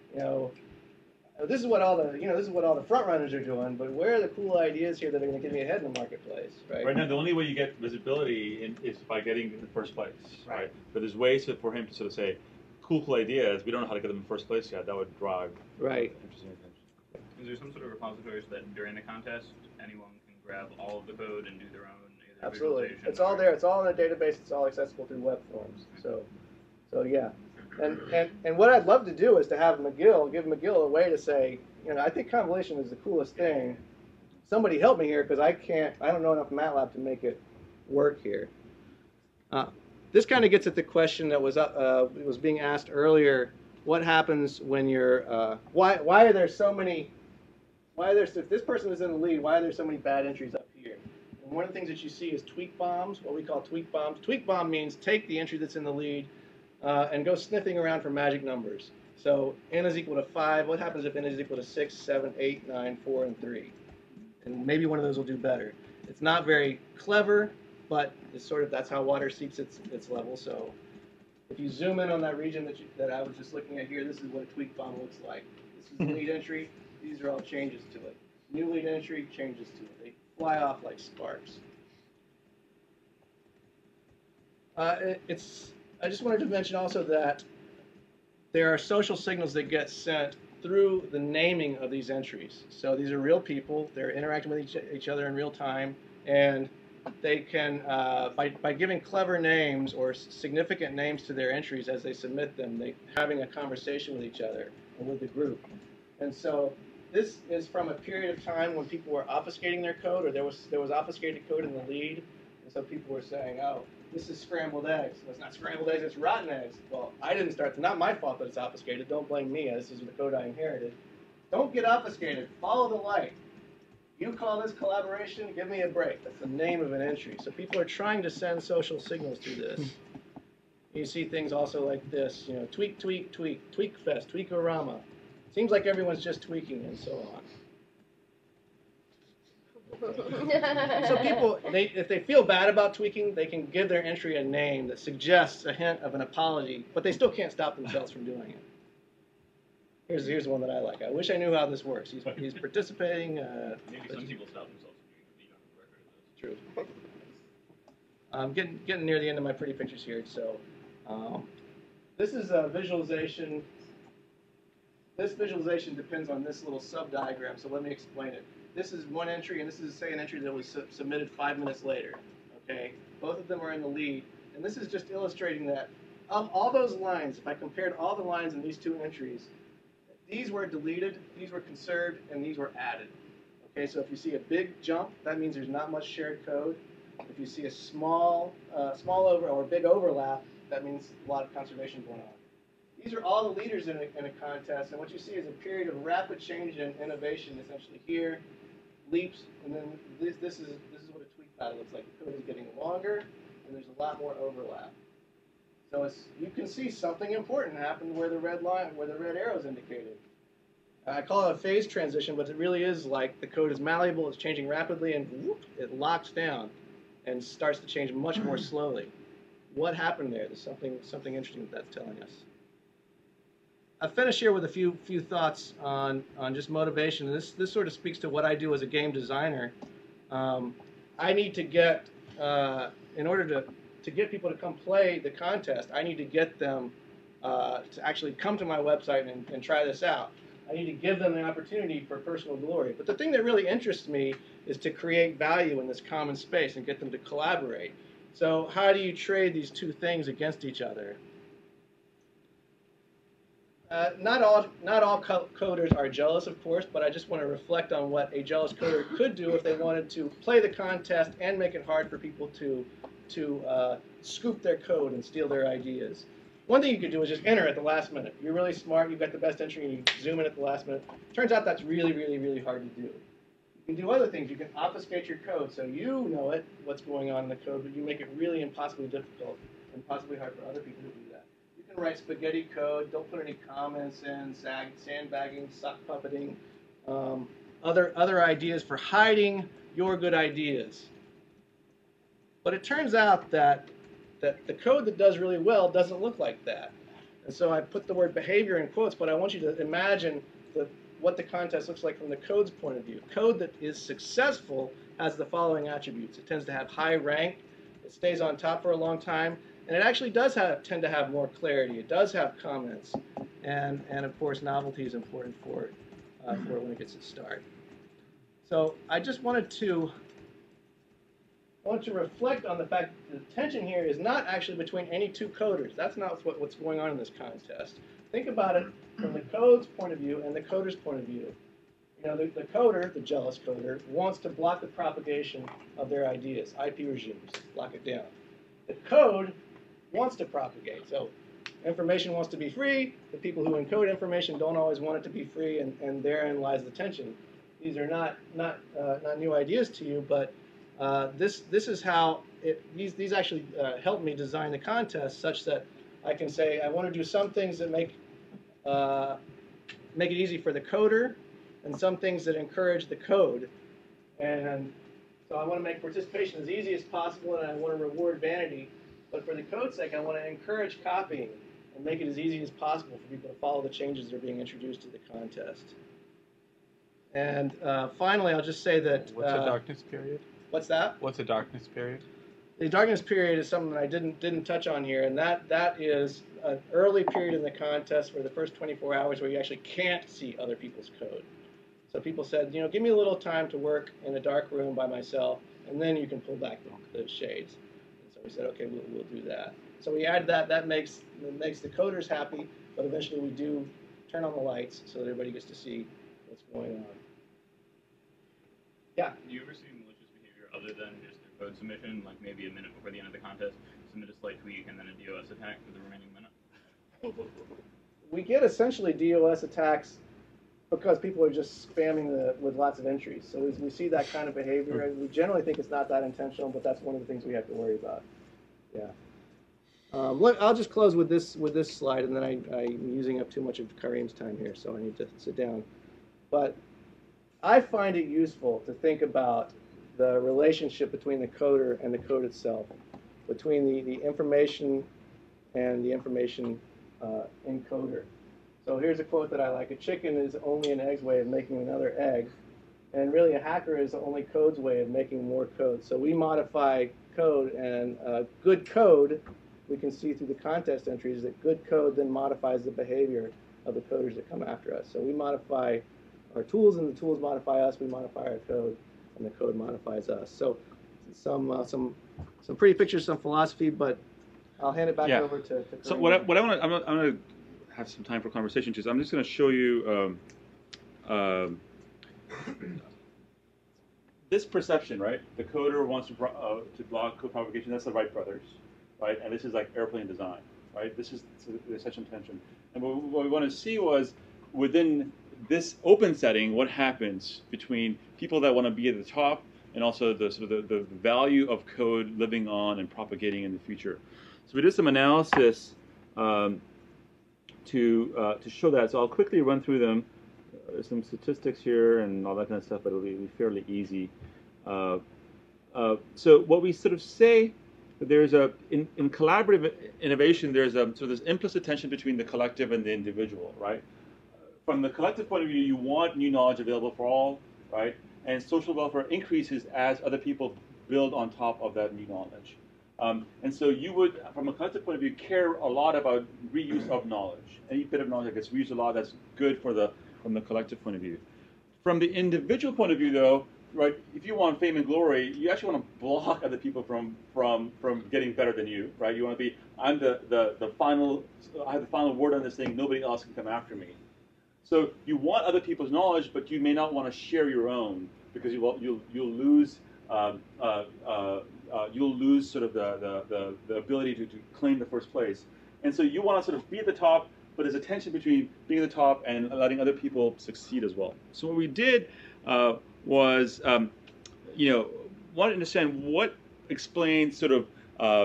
this is what all the front runners are doing, but where are the cool ideas here that are going to get me ahead in the marketplace, right? Right now, the only way you get visibility is by getting in the first place, right? But there's ways for him to sort of say, cool ideas. We don't know how to get them in the first place yet. That would drive interesting attention. Is there some sort of repository so that during the contest, anyone can grab all of the code and do their own? Absolutely, it's all there. It's all in a database. It's all accessible through web forms. So yeah. And what I'd love to do is to have give McGill a way to say, I think convolution is the coolest thing. Somebody help me here because I don't know enough MATLAB to make it work here. This kind of gets at the question that was being asked earlier. What happens when you're, why are there so many, if this person is in the lead, why are there so many bad entries up here? And one of the things that you see is tweak bombs, what we call tweak bombs. Tweak bomb means take the entry that's in the lead, and go sniffing around for magic numbers. So n is equal to 5. What happens if n is equal to 6, 7, 8, 9, 4, and 3? And maybe one of those will do better. It's not very clever, but it's that's how water seeks its level. So if you zoom in on that region that I was just looking at here, this is what a tweak bomb looks like. This is the lead entry. These are all changes to it. New lead entry, changes to it. They fly off like sparks. I just wanted to mention also that there are social signals that get sent through the naming of these entries. So these are real people. They're interacting with each other in real time. And they can, by giving clever names or significant names to their entries as they submit them, having a conversation with each other and with the group. And so this is from a period of time when people were obfuscating their code, or there was obfuscated code in the lead, and so people were saying, oh, this is scrambled eggs. Well, it's not scrambled eggs, it's rotten eggs. Well, I didn't start. It's not my fault that it's obfuscated. Don't blame me. This is the code I inherited. Don't get obfuscated. Follow the light. You call this collaboration, give me a break. That's the name of an entry. So people are trying to send social signals through this. You see things also like this, you know, tweak, tweak, tweak, tweak fest, tweakorama. Seems like everyone's just tweaking and so on. So people, if they feel bad about tweaking, they can give their entry a name that suggests a hint of an apology, but they still can't stop themselves from doing it. Here's one that I like. I wish I knew how this works. He's participating. Maybe some people stop themselves from doing it, but you don't have a record of this. True. I'm getting near the end of my pretty pictures here. So this is a visualization. This visualization depends on this little sub-diagram, so let me explain it. This is one entry, and this is, say, an entry that was submitted 5 minutes later. Okay, both of them are in the lead, and this is just illustrating that of all those lines, if I compared all the lines in these two entries, these were deleted, these were conserved, and these were added. Okay, so if you see a big jump, that means there's not much shared code. If you see a small or big overlap, that means a lot of conservation going on. These are all the leaders in a contest, and what you see is a period of rapid change and innovation. Essentially, here, leaps, and then this is what a tweak battle looks like. The code is getting longer, and there's a lot more overlap. So you can see something important happened where the red arrow is indicated. I call it a phase transition, but it really is like the code is malleable, it's changing rapidly, and whoop, it locks down and starts to change much more slowly. What happened there? There's something interesting that's telling us. I'll finish here with a few thoughts on just motivation. This sort of speaks to what I do as a game designer. I need to get, in order to get people to come play the contest, I need to get them to actually come to my website and try this out. I need to give them the opportunity for personal glory. But the thing that really interests me is to create value in this common space and get them to collaborate. So how do you trade these two things against each other? Not all coders are jealous, of course, but I just want to reflect on what a jealous coder could do if they wanted to play the contest and make it hard for people to scoop their code and steal their ideas. One thing you could do is just enter at the last minute. You're really smart, you've got the best entry, and you zoom in at the last minute. Turns out that's really, really, really hard to do. You can do other things. You can obfuscate your code so you know what's going on in the code, but you make it really impossibly difficult and possibly hard for other people to do that. You can write spaghetti code, don't put any comments in, sandbagging, sock puppeting, other ideas for hiding your good ideas. But it turns out that the code that does really well doesn't look like that. And so I put the word behavior in quotes, but I want you to imagine what the contest looks like from the code's point of view. Code that is successful has the following attributes. It tends to have high rank, it stays on top for a long time, and it actually does tend to have more clarity. It does have comments, and of course novelty is important for it when it gets its start. So I just wanted to reflect on the fact that the tension here is not actually between any two coders. That's not what's going on in this contest. Think about it from the code's point of view and the coder's point of view. You know, the coder, the jealous coder, wants to block the propagation of their ideas, IP regimes, lock it down. The code wants to propagate. So information wants to be free. The people who encode information don't always want it to be free, and therein lies the tension. These are not new ideas to you, but this is how these actually help me design the contest such that I can say I want to do some things that make it easy for the coder, and some things that encourage the code. And so I want to make participation as easy as possible, and I want to reward vanity. But for the code's sake, I want to encourage copying and make it as easy as possible for people to follow the changes that are being introduced to the contest. And finally, I'll just say that... What's a darkness period? What's that? What's a darkness period? The darkness period is something that I didn't touch on here, and that is an early period in the contest for the first 24 hours where you actually can't see other people's code. So people said, you know, give me a little time to work in a dark room by myself, and then you can pull back the shades. And so we said, okay, we'll do that. So we added that. That makes the coders happy, but eventually we do turn on the lights so that everybody gets to see what's going on. Yeah? Do you ever see malicious behavior other than just their code submission, like maybe a minute before the end of the contest, submit a slight tweak and then a DOS attack for the remaining minute? We get essentially DOS attacks because people are just spamming with lots of entries. So we see that kind of behavior. We generally think it's not that intentional, but that's one of the things we have to worry about. Yeah. I'll just close with this slide, and then I'm using up too much of Kareem's time here, so I need to sit down. But I find it useful to think about the relationship between the coder and the code itself, between the information and the information encoder. So here's a quote that I like. A chicken is only an egg's way of making another egg. And really a hacker is only code's way of making more code. So we modify code, and good code, we can see through the contest entries that good code then modifies the behavior of the coders that come after us. So we modify our tools, and the tools modify us. We modify our code, and the code modifies us. So some pretty pictures, some philosophy, but I'll hand it back over to Kareem. So what I want to, I'm going to have some time for conversation too. So I'm just going to show you this perception, right? The coder wants to block code propagation. That's the Wright brothers, right? And this is like airplane design, right? This is such intention. And what we want to see was within this open setting, what happens between people that want to be at the top and also the sort of the value of code living on and propagating in the future. So we did some analysis to show that. So I'll quickly run through them. There's some statistics here and all that kind of stuff, but it'll be fairly easy. So what we sort of say, there's in collaborative innovation, there's this implicit tension between the collective and the individual, right? From the collective point of view, you want new knowledge available for all, right? And social welfare increases as other people build on top of that new knowledge. And so you would, from a collective point of view, care a lot about reuse of knowledge. Any bit of knowledge that gets reused a lot, that's good from the collective point of view. From the individual point of view, though, right, if you want fame and glory, you actually want to block other people from getting better than you, right? You want to be, I'm the final, I have the final word on this thing. Nobody else can come after me. So you want other people's knowledge, but you may not want to share your own because you'll lose sort of the ability to claim the first place. And so you want to sort of be at the top, but there's a tension between being at the top and letting other people succeed as well. So what we did was, want to understand what explains sort of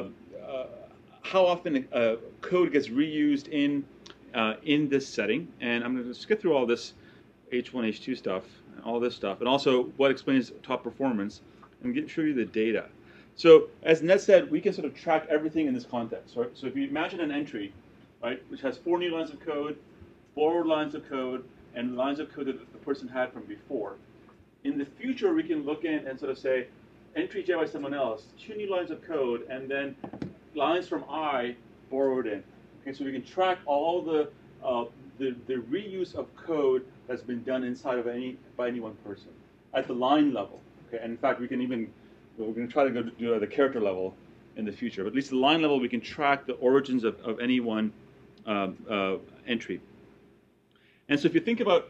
how often code gets reused in this setting. And I'm going to skip through all this H1, H2 stuff, all this stuff, and also what explains top performance, and show you the data. So as Ned said, we can sort of track everything in this context. Right? So if you imagine an entry, right, which has 4 new lines of code, borrowed lines of code, and lines of code that the person had from before. In the future, we can look in and sort of say, entry J by someone else, 2 new lines of code, and then lines from I borrowed in. Okay, so we can track all the reuse of code that's been done inside of by any one person at the line level. Okay, and in fact, we're going to try to go to the character level in the future. But at least the line level, we can track the origins of any one entry. And so if you think about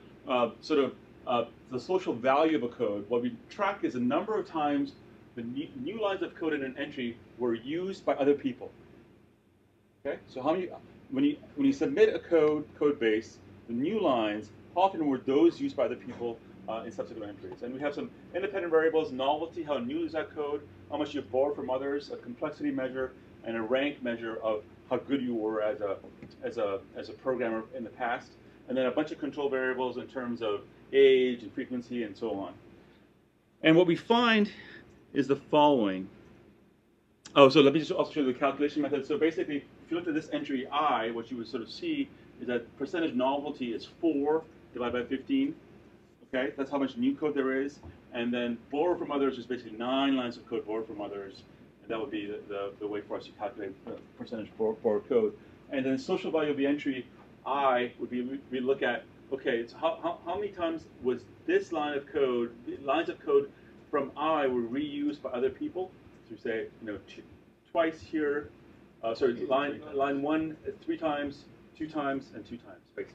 the social value of a code, what we track is the number of times the new lines of code in an entry were used by other people. Okay, so how many, when you submit a code base, the new lines, how often were those used by other people in subsequent entries? And we have some independent variables: novelty, how new is that code, how much you borrowed from others, a complexity measure, and a rank measure of how good you were as a programmer in the past, and then a bunch of control variables in terms of age and frequency and so on. And what we find is the following. Oh, so let me just also show you the calculation method. So basically, if you look at this entry I, what you would sort of see is that percentage novelty is 4 divided by 15. Okay, that's how much new code there is. And then borrow from others is basically 9 lines of code borrowed from others. And that would be the way for us to calculate the percentage borrowed code. And then social value of the entry I would be, we look at, okay, so how many times was this lines of code from I were reused by other people. So we say, twice here. Sorry, line 1 3 times, 2 times, and 2 times, basically.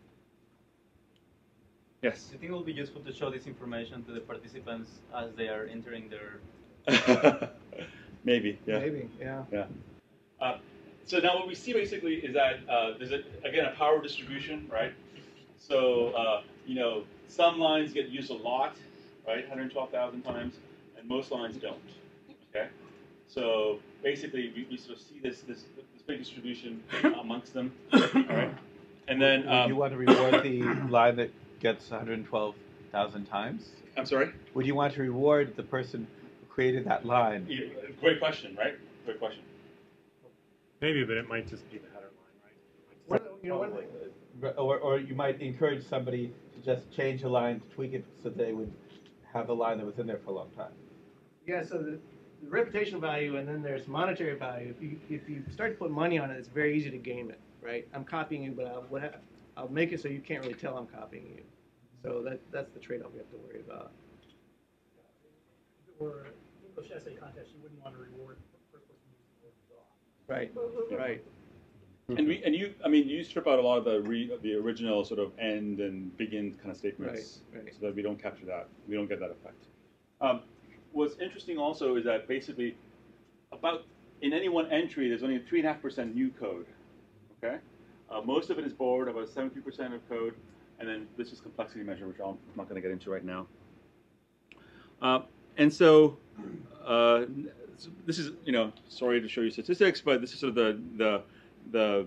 Yes. Do you think it will be useful to show this information to the participants as they are entering their? Maybe. Yeah. Maybe. Yeah. Yeah. So now what we see basically is that there's again a power distribution, right? So some lines get used a lot, right, 112,000 times, and most lines don't. Okay. So basically, we sort of see this big distribution amongst them, all right? And then would you want to reward the line that gets 112,000 times? I'm sorry? Would you want to reward the person who created that line? Yeah, great question, right? Great question. Maybe, but it might just be the header line, right? Or you might encourage somebody to just change a line, to tweak it so they would have the line that was in there for a long time. Yeah, so the reputational value, and then there's monetary value. If you start to put money on it, it's very easy to game it, right? I'm copying you, but I'll make it so you can't really tell I'm copying you. So that's the trade-off we have to worry about. If it were an English essay contest, you wouldn't want to reward the first person who used the word Right, right. And you strip out a lot of the original sort of end and begin kind of statements, right. So that we don't capture that, we don't get that effect. What's interesting also is that basically, in any one entry, there's only 3.5% new code. Okay, most of it is borrowed, about 73% of code, and then this is complexity measure, which I'm not going to get into right now. And so this is, sorry to show you statistics, but this is sort of the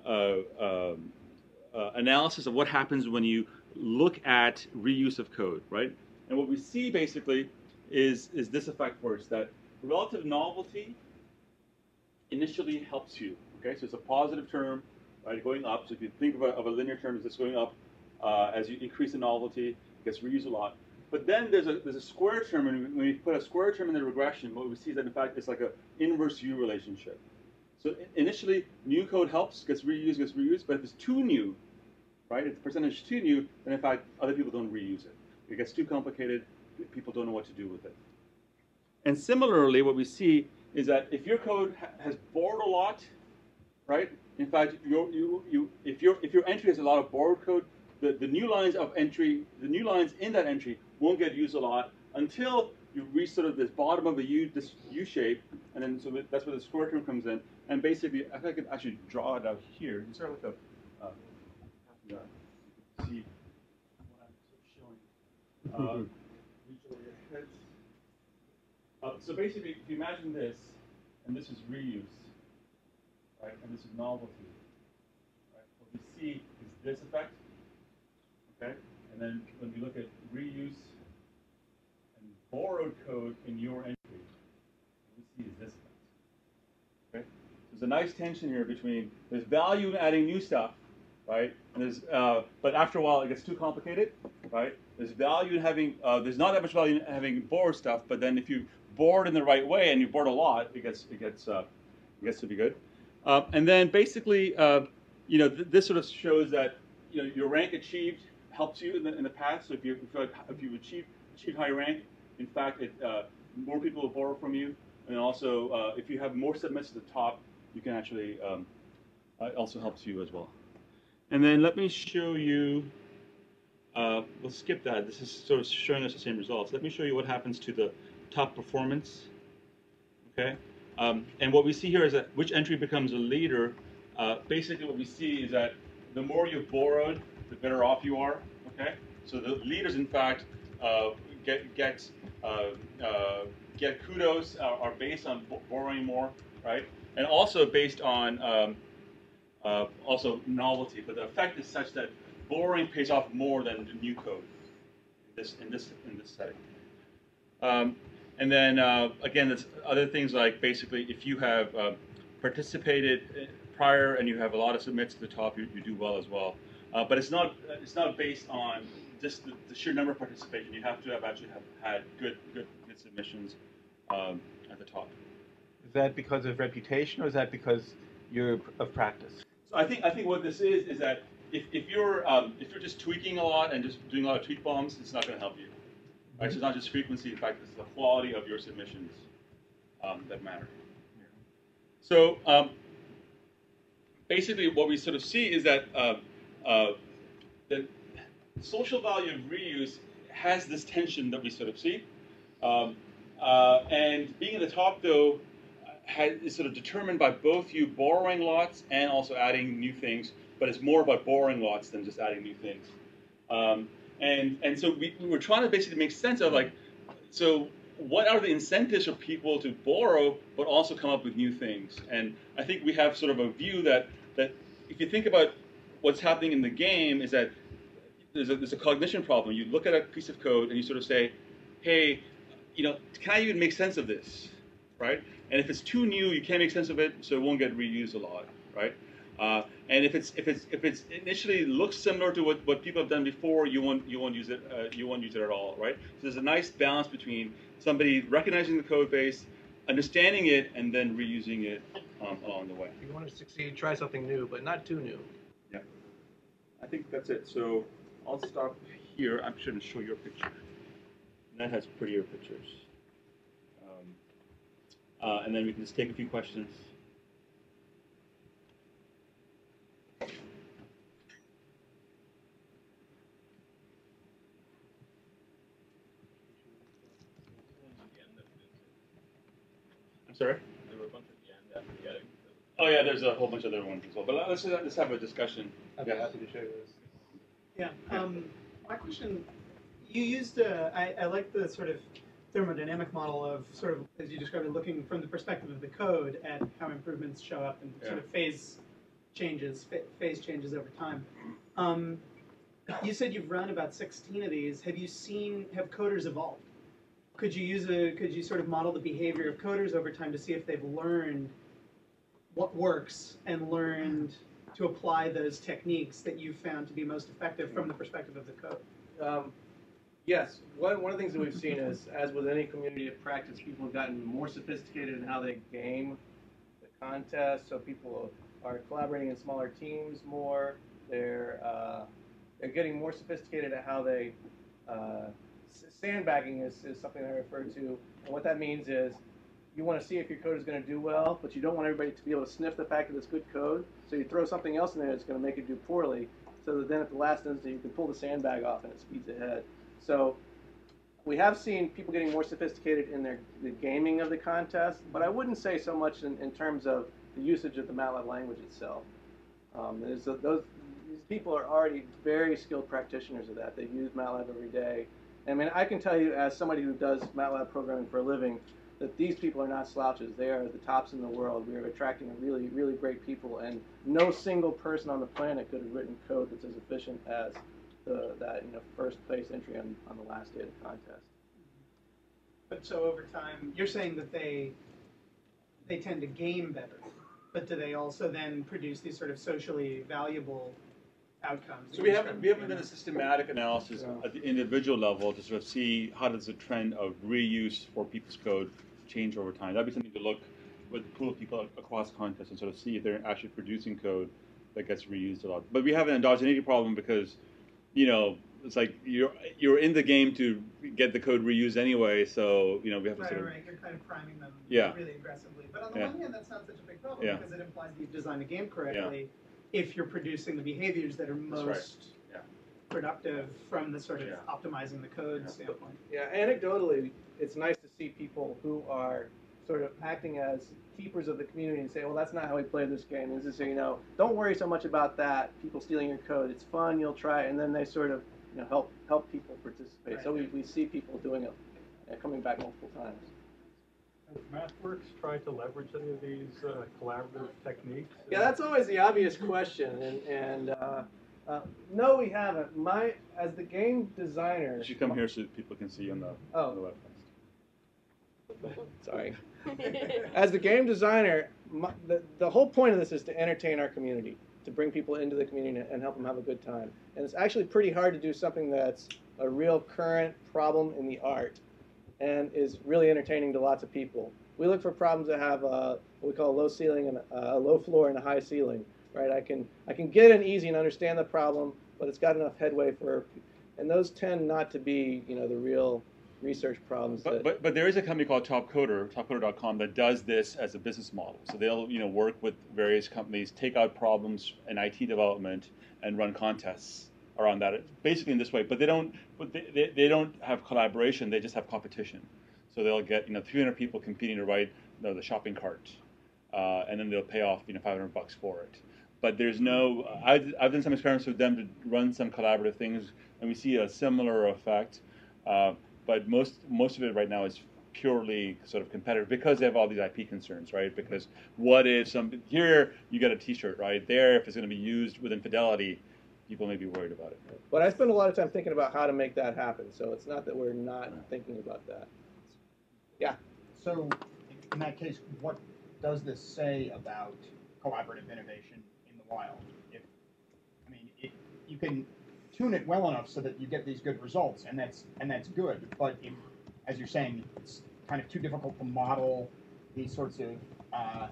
analysis of what happens when you look at reuse of code, right? And what we see basically is this effect first, that relative novelty initially helps you. Okay, so it's a positive term, right, going up. So if you think of a linear term as this going up, as you increase the novelty, it gets reused a lot. But then there's a square term, and when we put a square term in the regression, what we see is that in fact it's like an inverse U relationship. So initially, new code gets reused, but if it's too new, right, if the percentage is too new, then in fact other people don't reuse it. It gets too complicated, people don't know what to do with it. And similarly, what we see is that if your code has borrowed a lot, right, in fact, if your entry has a lot of borrowed code, the new lines in that entry won't get used a lot until you reach sort of this bottom of this U shape, and then so that's where the square term comes in. And basically, if I could actually draw it out here, you start with see what I'm showing. Reach over your heads. So basically, if you imagine this, and this is reuse, right, and this is novelty, right? What we see is this effect. Okay, and then when we look at reuse and borrowed code in your entry, what we see is this effect. Okay, there's a nice tension here between there's value in adding new stuff, right? And there's but after a while it gets too complicated, right? There's value in having there's not that much value in having borrowed stuff, but then if you board in the right way and you board a lot, it gets to be good. And then basically, this sort of shows that your rank achieved helps you in the past. So if you've achieved high rank, in fact, more people will borrow from you. And also, if you have more submits at the top, you can actually it also helps you as well. And then let me show you. We'll skip that. This is sort of showing us the same results. Let me show you what happens to the top performance. Okay. And what we see here is that which entry becomes a leader. Basically, what we see is that the more you've borrowed, the better off you are. Okay, so the leaders, in fact, get kudos are based on borrowing more, right? And also based on also novelty. But the effect is such that borrowing pays off more than the new code in this setting. And then again, there's other things like basically if you have participated prior and you have a lot of submits at the top, you do well as well. But it's not based on just the sheer number of participation. You have to have had good submissions at the top. Is that because of reputation, or is that because you're of practice? So I think what this is that if you're just tweaking a lot and just doing a lot of tweak bombs, it's not going to help you. Right? So it's not just frequency. In fact, it's the quality of your submissions that matter. So basically, what we sort of see is that the social value of reuse has this tension that we sort of see. And being at the top, though, is sort of determined by both you borrowing lots and also adding new things, but it's more about borrowing lots than just adding new things. And so we were trying to basically make sense of, like, so what are the incentives for people to borrow but also come up with new things? And I think we have sort of a view that if you think about what's happening in the game is that there's a cognition problem. You look at a piece of code and you sort of say, hey, can I even make sense of this, right? And if it's too new, you can't make sense of it, so it won't get reused a lot, right? And if it's initially looks similar to what people have done before, you won't use it at all, right? So there's a nice balance between somebody recognizing the code base, understanding it, and then reusing it along the way. If you want to succeed, try something new, but not too new. Yeah, I think that's it. So I'll stop here. I'm sure to show your picture. That has prettier pictures. And then we can just take a few questions. I'm sorry? There were a bunch at the end after getting. Oh yeah, there's a whole bunch of other ones as well. But let's have a discussion. I'd be happy to show you this. Yeah. My question, you used, I like the sort of thermodynamic model of sort of, as you described it, looking from the perspective of the code at how improvements show up and sort of phase changes over time. You said you've run about 16 of these. Have coders evolved? Could you sort of model the behavior of coders over time to see if they've learned what works and learned to apply those techniques that you found to be most effective from the perspective of the code? Yes. One of the things that we've seen is, as with any community of practice, people have gotten more sophisticated in how they game the contest. So people are collaborating in smaller teams more. They're getting more sophisticated at how they sandbagging is something I refer to. And what that means is you want to see if your code is going to do well, but you don't want everybody to be able to sniff the fact that it's good code. So you throw something else in there that's going to make it do poorly, so that then at the last instant you can pull the sandbag off and it speeds ahead. So we have seen people getting more sophisticated in the gaming of the contest, but I wouldn't say so much in terms of the usage of the MATLAB language itself. These people are already very skilled practitioners of that. They use MATLAB every day. I mean, I can tell you as somebody who does MATLAB programming for a living that these people are not slouches. They are the tops in the world. We are attracting really, really great people, and no single person on the planet could have written code that's as efficient as that first place entry on the last day of the contest. But so over time, you're saying that they tend to game better, but do they also then produce these sort of socially valuable outcomes? So we haven't done a systematic analysis at the individual level to sort of see how does the trend of reuse for people's code change over time. That'd be something to look with a pool of people across contests and sort of see if they're actually producing code that gets reused a lot. But we have an endogeneity problem because, it's like you're in the game to get the code reused anyway, so we have to sort of you're kind of priming them Yeah. really aggressively. But on the one hand, that's not such a big problem Yeah. because it implies that you've designed the game correctly if you're producing the behaviors that are most productive from the sort of optimizing the code standpoint. Yeah, anecdotally, it's nice to see people who are sort of acting as keepers of the community and say, well, that's not how we play this game. And just say, don't worry so much about that, people stealing your code. It's fun, you'll try it. And then they sort of help people participate. Right. So we see people doing it, coming back multiple times. Has MathWorks tried to leverage any of these collaborative techniques? Yeah, that's always the obvious question. And no, we haven't. As the game designer... You should come here so that people can see you on the webcast. Sorry. As the game designer, the whole point of this is to entertain our community, to bring people into the community and help them have a good time. And it's actually pretty hard to do something that's a real current problem in the art and is really entertaining to lots of people. We look for problems that have what we call a low ceiling and a low floor and a high ceiling. Right? I can get in easy and understand the problem, but it's got enough headway and those tend not to be the real research problems. But there is a company called topcoder.com that does this as a business model. So they'll work with various companies, take out problems in IT development, and run contests around that. Basically in this way, but they don't have collaboration. They just have competition. So they'll get 300 people competing to write the shopping cart, and then they'll pay off $500 for it. But there's no. I've done some experiments with them to run some collaborative things, and we see a similar effect. But most of it right now is purely sort of competitive because they have all these IP concerns, right? Because what if here you get a T-shirt, right? There, if it's going to be used with infidelity, people may be worried about it. But I spend a lot of time thinking about how to make that happen. So it's not that we're not thinking about that. Yeah. So in that case, what does this say about collaborative innovation in the wild? You can tune it well enough so that you get these good results, and that's good. But as you're saying, it's kind of too difficult to model these sorts of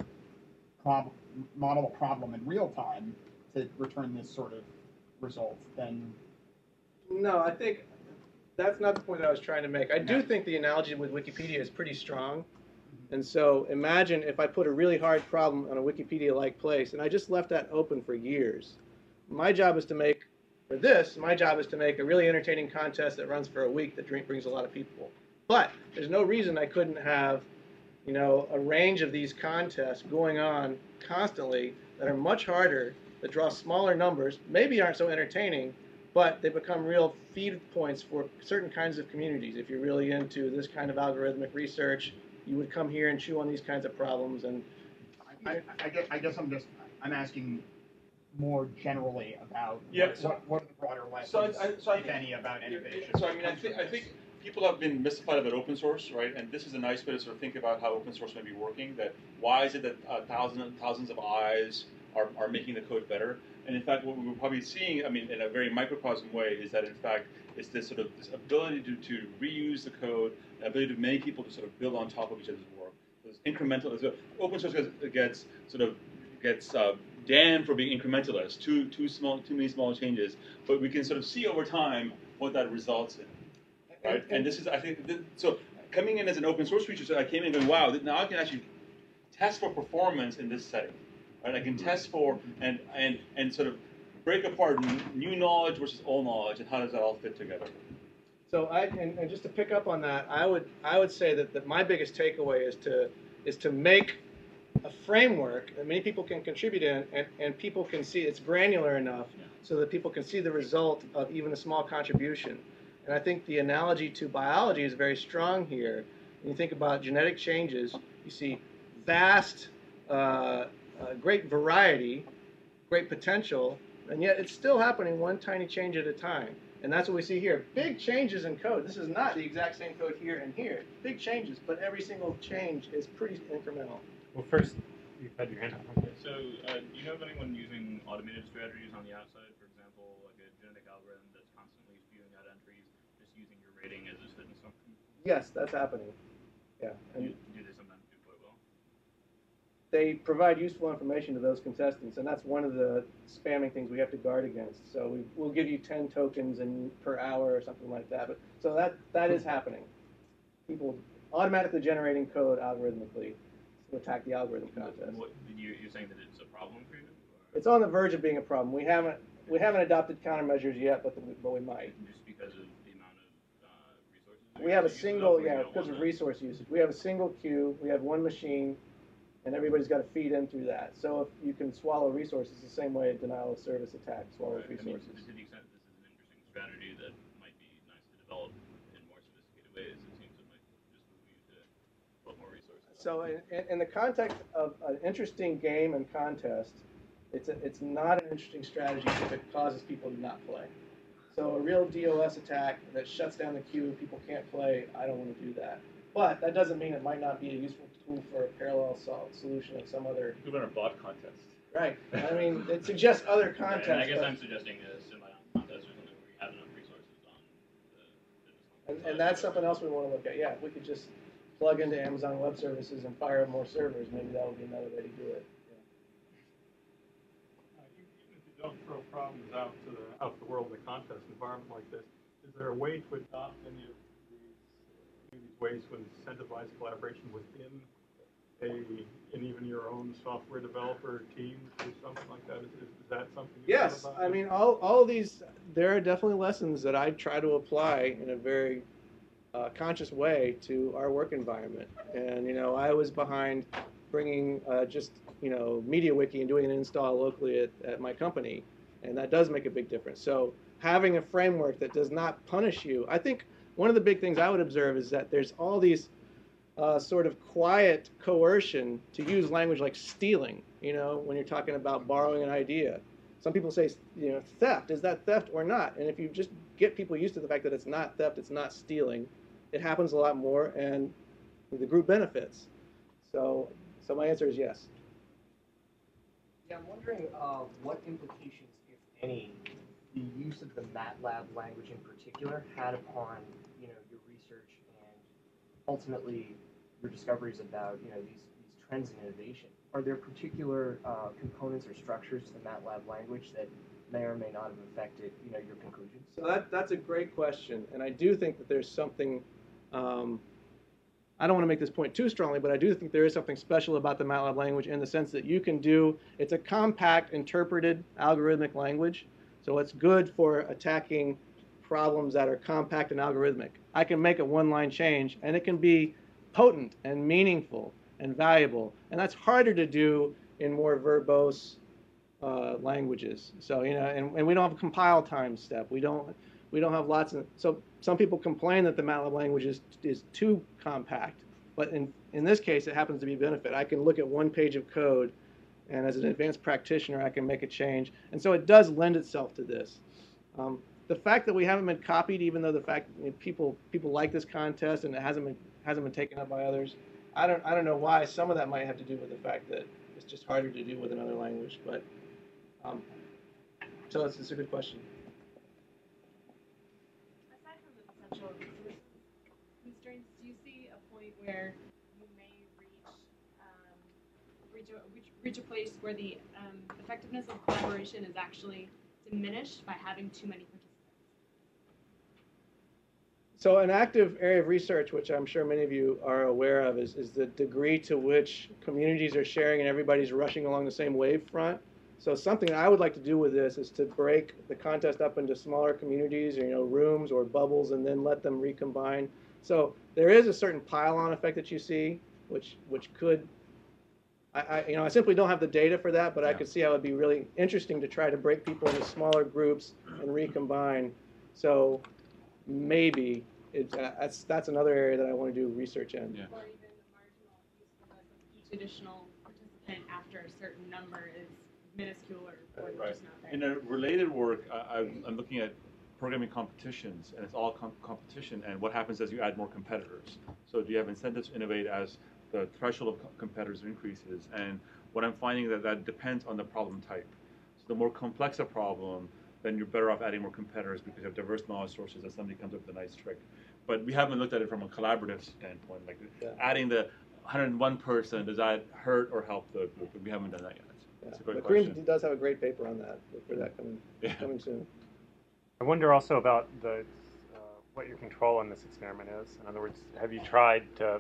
model a problem in real time to return this sort of result. Then no, I think that's not the point that I was trying to make. I do think the analogy with Wikipedia is pretty strong. And so imagine if I put a really hard problem on a Wikipedia-like place, and I just left that open for years. My job is to make a really entertaining contest that runs for a week that brings a lot of people. But there's no reason I couldn't have, a range of these contests going on constantly that are much harder, that draw smaller numbers, maybe aren't so entertaining, but they become real feed points for certain kinds of communities. If you're really into this kind of algorithmic research, you would come here and chew on these kinds of problems. And I guess I'm asking more generally about what are the broader lessons, if any, about innovation. So I think people have been mystified about open source, right? And this is a nice way to sort of think about how open source may be working. That why is it that thousands of eyes are making the code better? And in fact, what we're probably seeing, in a very microcosm way, is that in fact it's this ability to reuse the code, the ability of many people to sort of build on top of each other's work. So it's incremental. So open source gets damned for being incrementalist, too many small changes. But we can sort of see over time what that results in, right? And this is, I think, so coming in as an open source researcher, I came in going, wow, now I can actually test for performance in this setting. Right? I can test for and sort of break apart new knowledge versus old knowledge, and how does that all fit together? So and just to pick up on that, I would say that my biggest takeaway is to make a framework that many people can contribute in, and people can see it's granular enough so that people can see the result of even a small contribution. And I think the analogy to biology is very strong here. When you think about genetic changes, you see vast, great variety, great potential, and yet it's still happening one tiny change at a time. And that's what we see here. Big changes in code. This is not the exact same code here and here. Big changes, but every single change is pretty incremental. Well, first, you've had your hand up. So, do you know of anyone using automated strategies on the outside? For example, like a genetic algorithm that's constantly spewing out entries, just using your rating as a fitness function? Yes, that's happening. Yeah. And do they sometimes do quite well? They provide useful information to those contestants, and that's one of the spamming things we have to guard against. So we'll give you 10 tokens per hour or something like that. But so that is happening. People automatically generating code algorithmically to attack the algorithm contest. You're saying that it's a problem for you? Or? It's on the verge of being a problem. We haven't adopted countermeasures yet, but we might. Just because of the amount of resources? We have a single, because of resource usage. We have a single queue. We have one machine, and everybody's got to feed in through that. So if you can swallow resources the same way a denial of service attack swallows resources. To the extent this is an interesting strategy that might be nice to develop in more sophisticated ways, it seems it might just move you to put more resources. So in the context of an interesting game and contest, it's not an interesting strategy if it causes people to not play. So a real DOS attack that shuts down the queue and people can't play, I don't want to do that. But that doesn't mean it might not be a useful tool for a parallel solution of some other... You run a bot contest. Right. I mean, it suggests other contests. And I guess I'm suggesting a symbiont contest or something where you have enough resources on the and that's something else we want to look at. Yeah, if we could just plug into Amazon Web Services and fire up more servers, maybe that would be another way to do it. Even if you don't throw problems out the world in a contest environment like this, is there a way to adopt any of these ways to incentivize collaboration within and even your own software developer teams or something like that? Is that something you Yes, thought about? I mean, all of these, there are definitely lessons that I try to apply in a very conscious way to our work environment. And, I was behind bringing just, MediaWiki and doing an install locally at my company, and that does make a big difference. So having a framework that does not punish you, I think one of the big things I would observe is that there's all these sort of quiet coercion to use language like stealing, when you're talking about borrowing an idea. Some people say, theft, is that theft or not? And if you just get people used to the fact that it's not theft, it's not stealing, it happens a lot more and the group benefits. So my answer is yes. Yeah, I'm wondering what implications, if any, the use of the MATLAB language in particular had upon, your research and ultimately your discoveries about, these trends in innovation. Are there particular components or structures to the MATLAB language that may or may not have affected, your conclusions? So that's a great question, and I do think that there's something. I don't want to make this point too strongly, but I do think there is something special about the MATLAB language in the sense that it's a compact, interpreted algorithmic language. So it's good for attacking problems that are compact and algorithmic. I can make a one-line change, and it can be potent and meaningful and valuable. And that's harder to do in more verbose languages. So, and we don't have a compile time step. We don't have lots of, so some people complain that the MATLAB language is too compact, but in this case, it happens to be a benefit. I can look at one page of code, and as an advanced practitioner, I can make a change. And so it does lend itself to this. The fact that we haven't been copied, even though the fact people like this contest and it hasn't been taken up by others, I don't know why. Some of that might have to do with the fact that it's just harder to do with another language. But so it's a good question. Aside from the potential resource constraints, do you see a point where you may reach a place where the effectiveness of collaboration is actually diminished by having too many participants? So an active area of research, which I'm sure many of you are aware of, is the degree to which communities are sharing and everybody's rushing along the same wavefront. So something I would like to do with this is to break the contest up into smaller communities, or rooms or bubbles, and then let them recombine. So there is a certain pile-on effect that you see, which could, I simply don't have the data for that, but I could see how it would be really interesting to try to break people into smaller groups and recombine. So maybe that's another area that I want to do research in. Yeah. Or even the marginal usefulness of each additional participant after a certain number is minuscule or just not there. In a related work, I'm looking at programming competitions, and it's all competition, and what happens as you add more competitors. So do you have incentives to innovate as the threshold of competitors increases? And what I'm finding that depends on the problem type. So the more complex a problem, then you're better off adding more competitors because you have diverse knowledge sources and somebody comes up with a nice trick. But we haven't looked at it from a collaborative standpoint, like adding the 101 person, does that hurt or help the group? We haven't done that yet. That's a great question. Kareem does have a great paper on that, for that coming soon. I wonder also about what your control on this experiment is. In other words, have you thought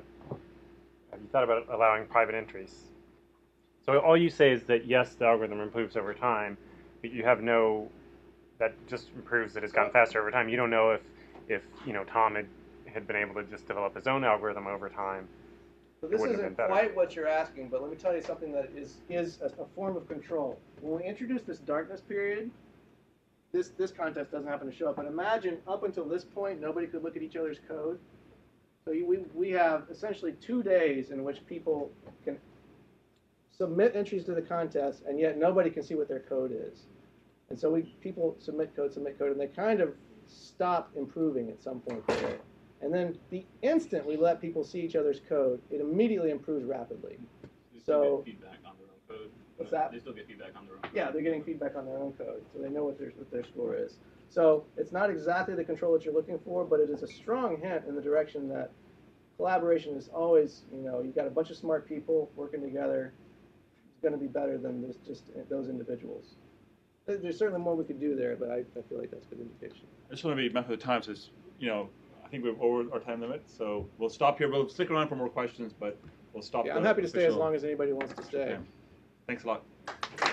about allowing private entries? So all you say is that yes, the algorithm improves over time, but you have that just improves that it's gotten faster over time. You don't know if Tom had been able to just develop his own algorithm over time. So this isn't quite what you're asking, but let me tell you something that is a form of control. When we introduce this darkness period, this contest doesn't happen to show up. But imagine up until this point, nobody could look at each other's code. So we have essentially 2 days in which people can submit entries to the contest, and yet nobody can see what their code is. And so people submit code, and they kind of stop improving at some point there. And then the instant we let people see each other's code, it immediately improves rapidly. They still get feedback on their own code. What's that? They still get feedback on their own code. Yeah, they're getting feedback on their own code, so they know what their score is. So it's not exactly the control that you're looking for, but it is a strong hint in the direction that collaboration is always, you've got a bunch of smart people working together. It's going to be better than just those individuals. There's certainly more we could do there, but I feel like that's a good indication. I just want to be mindful of the time. Says, I think we're over our time limit, so we'll stop here. We'll stick around for more questions, but we'll stop. Yeah, I'm happy to stay as long as anybody wants to stay. Okay. Thanks a lot.